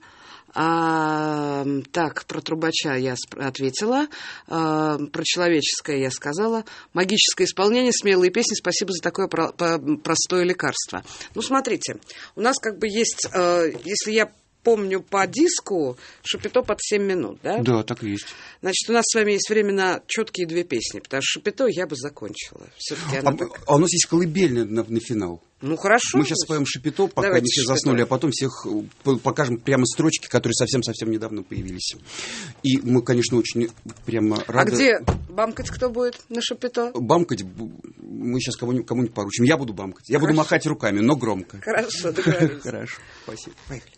Так, про трубача я ответила, про человеческое я сказала, магическое исполнение, смелые песни, спасибо за такое простое лекарство. Ну, смотрите, у нас как бы есть, если я помню по диску, Шапито под 7 минут, да? Да, так и есть. Значит, у нас с вами есть время на четкие 2 песни, потому что Шапито я бы закончила. Все-таки она у нас есть колыбельная на финал. Ну, хорошо. Мы сейчас споем Шапито, пока давайте не все заснули, а потом всех покажем прямо строчки, которые совсем-совсем недавно появились. И мы, конечно, очень прямо рады... А где бамкать кто будет на Шапито? Бамкать мы сейчас кому-нибудь поручим. Я буду бамкать. Я буду махать руками, но громко. Хорошо, договорились. Хорошо, спасибо. Поехали.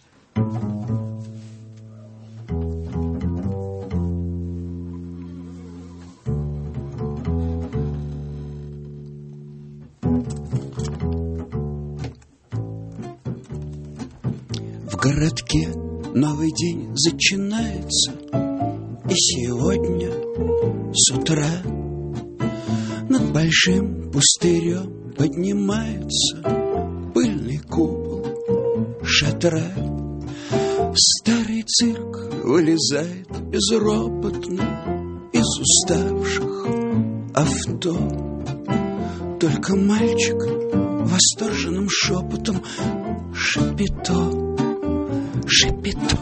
В городке новый день начинается, и сегодня с утра над большим пустырем поднимается пыльный купол шатра. Старый цирк вылезает безропотно из уставших авто. Только мальчик восторженным шепотом Шапито, Шапито.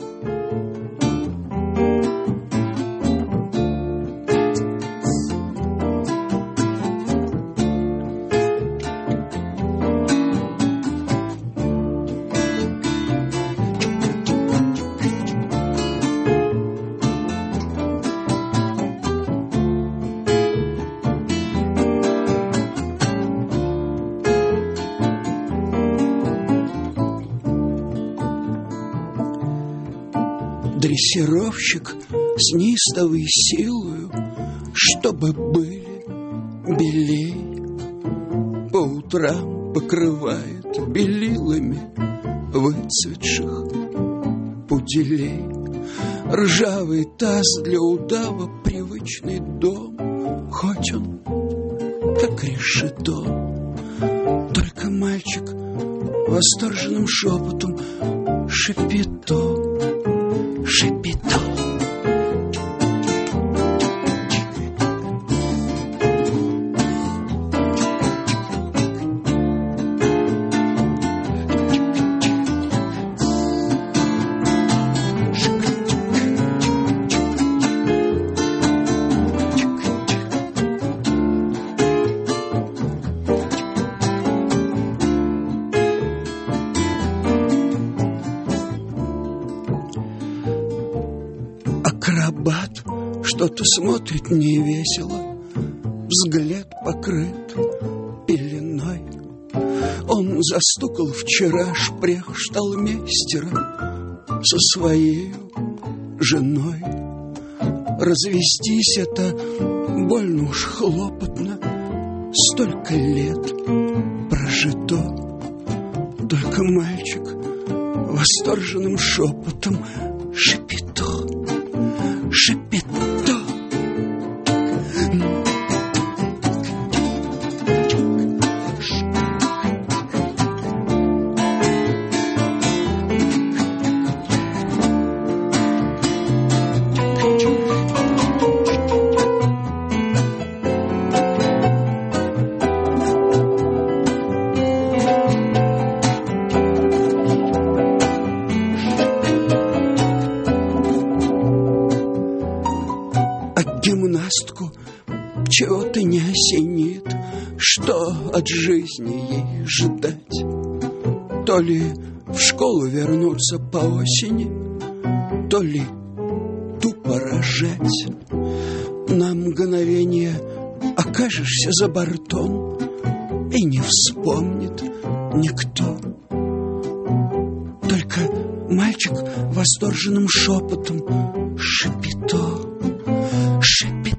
Дрессировщик с неистовой силою, чтобы были белей, по утрам покрывает белилами выцветших пуделей. Ржавый таз для удава, привычный дом, хоть он как решето. Только мальчик восторженным шепотом Шапито, Шапито. Акробат что-то смотрит невесело, взгляд покрыт пеленой. Он застукал вчера шпрехшталмейстера со своей женой. Развестись это больно уж хлопотно, столько лет прожито. Только мальчик восторженным шепотом Шапито, Шапито. Гимнастку чего-то не осенит, что от жизни ей ждать. То ли в школу вернуться по осени, то ли тупо рожать. На мгновение окажешься за бортом, и не вспомнит никто. Только мальчик восторженным шепотом Шапито, Шапито.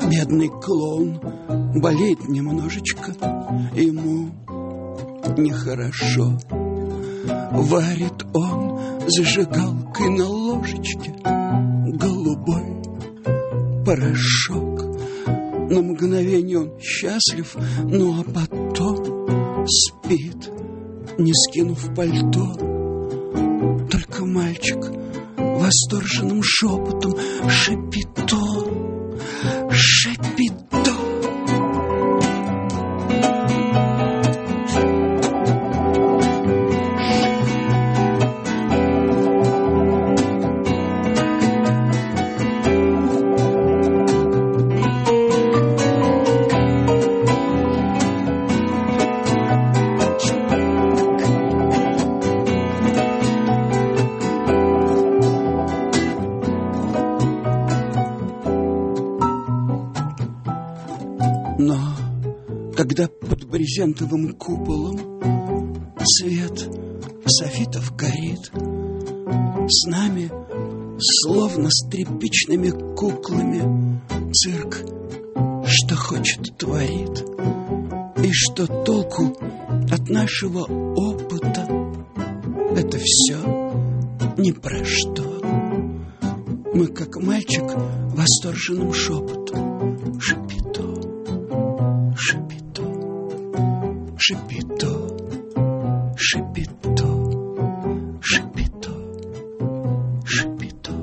Бедный клоун болеет немножечко, ему нехорошо. Варит он зажигалкой на ложечке голубой порошок. На мгновение он счастлив, ну а потом спит, не скинув пальто. Только мальчик восторженным шепотом шипит то, шипит то. Когда под брезентовым куполом свет софитов горит, с нами, словно с тряпичными куклами, цирк что хочет творит. И что толку от нашего опыта? Это все ни про что. Мы, как мальчик, восторженным шепотом шипито, шипито, шипито, шипито, шипито, шипито.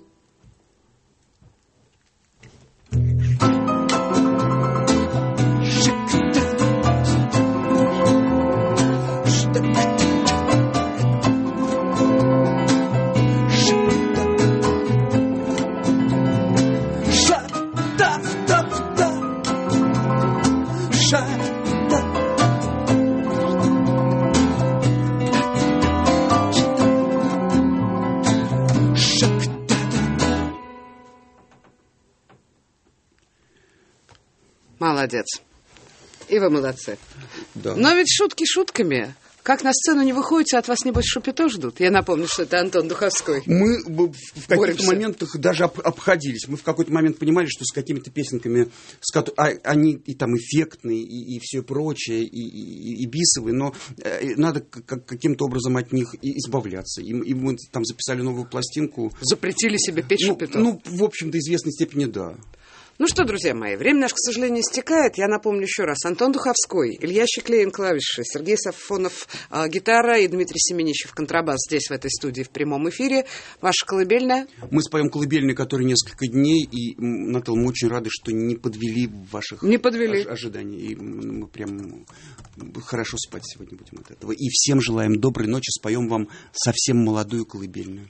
Молодец. И вы молодцы. Да. Но ведь шутки шутками. Как на сцену не выходите, от вас, небось, шупито ждут. Я напомню, что это Антон Духовской. Мы в каких-то моментах даже обходились. Мы в какой-то момент понимали, что с какими-то песенками, они и там эффектные, и все прочее, и бисовые, но надо каким-то образом от них избавляться. И мы там записали новую пластинку. Запретили себе петь шупито? Ну, в общем, до известной степени, да. Ну что, друзья мои, время наше, к сожалению, истекает. Я напомню еще раз. Антон Духовской, Илья Щеклеин, клавиши, Сергей Сафонов, гитара и Дмитрий Семенищев, контрабас здесь, в этой студии, в прямом эфире. Ваша колыбельная? Мы споем колыбельную, которая несколько дней, и, Наталья, мы очень рады, что не подвели ваших ожиданий. И мы прям хорошо спать сегодня будем от этого. И всем желаем доброй ночи, споем вам совсем молодую колыбельную.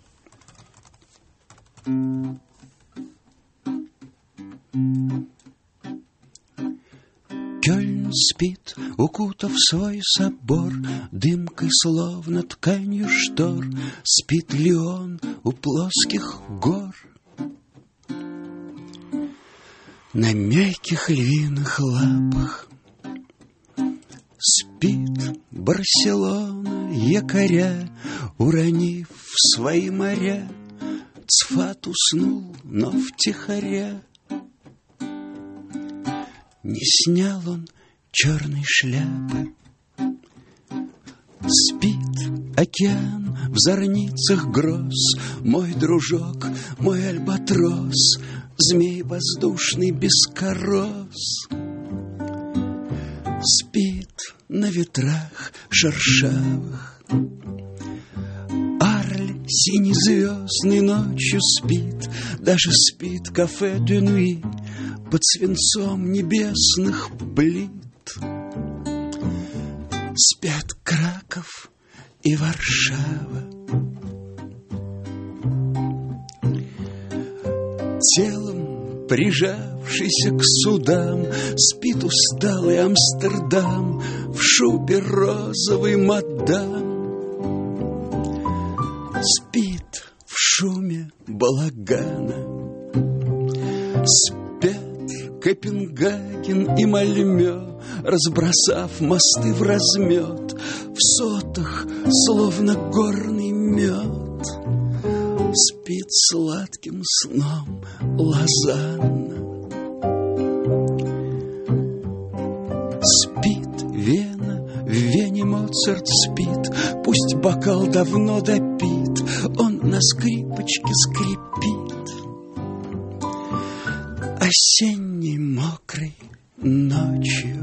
Кёльн спит, укутав свой собор, дымкой, словно тканью штор. Спит ли он у плоских гор? На мягких львиных лапах спит Барселона, якоря, уронив в свои моря. Цфат уснул, но втихаря не снял он черной шляпы. Спит океан в зорницах гроз, мой дружок, мой альбатрос, змей воздушный бескорос. Спит на ветрах шершавых, Арль синезвездной ночью спит, даже спит кафе де нуи под свинцом небесных плит. Спят Краков и Варшава. Телом, прижавшийся к судам, спит усталый Амстердам в шубе розовой мадам. Спит в шуме балагана. Спят Копенгаген и Мальмё, разбросав мосты в размет, в сотах, словно горный мед. Спит сладким сном Лозанна. Моцарт спит, пусть бокал давно допит, он на скрипочке скрипит. Осенней мокрой ночью,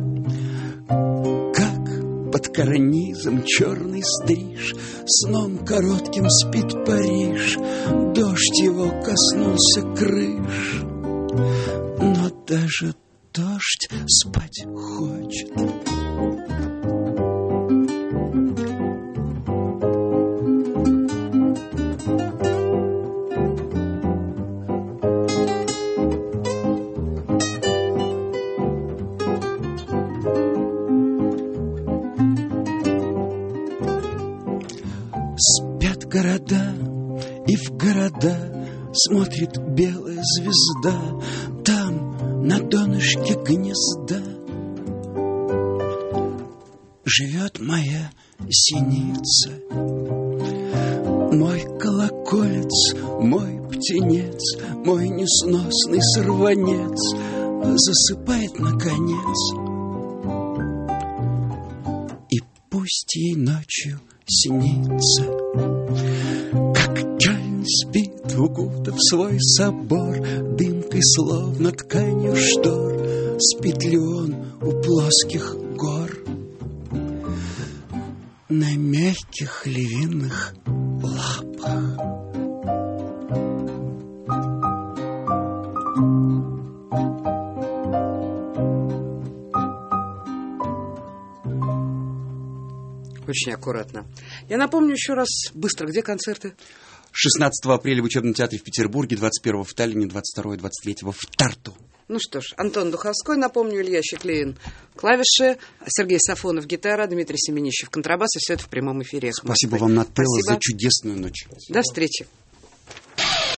как под карнизом черный стриж, сном коротким спит Париж, дождь его коснулся крыш, но даже дождь спать хочет. Спят города, и в города смотрит белая звезда, там, на донышке гнезда, живет моя синица. Мой колоколец, мой птенец, мой несносный сорванец засыпает наконец. И пусть ей ночью снится, как Кёльн спит, укутав свой собор дымкой, словно тканью штор. Спит ли он у плоских гор, на мягких львиных лапах? Очень аккуратно. Я напомню еще раз быстро, где концерты? 16 апреля в учебном театре в Петербурге, 21 в Таллине, 22 и 23 в Тарту. Ну что ж, Антон Духовской, напомню, Илья Щеклеин клавиши, Сергей Сафонов гитара, Дмитрий Семенищев контрабас, и все это в прямом эфире. Спасибо вам, Нателла, за чудесную ночь. До встречи.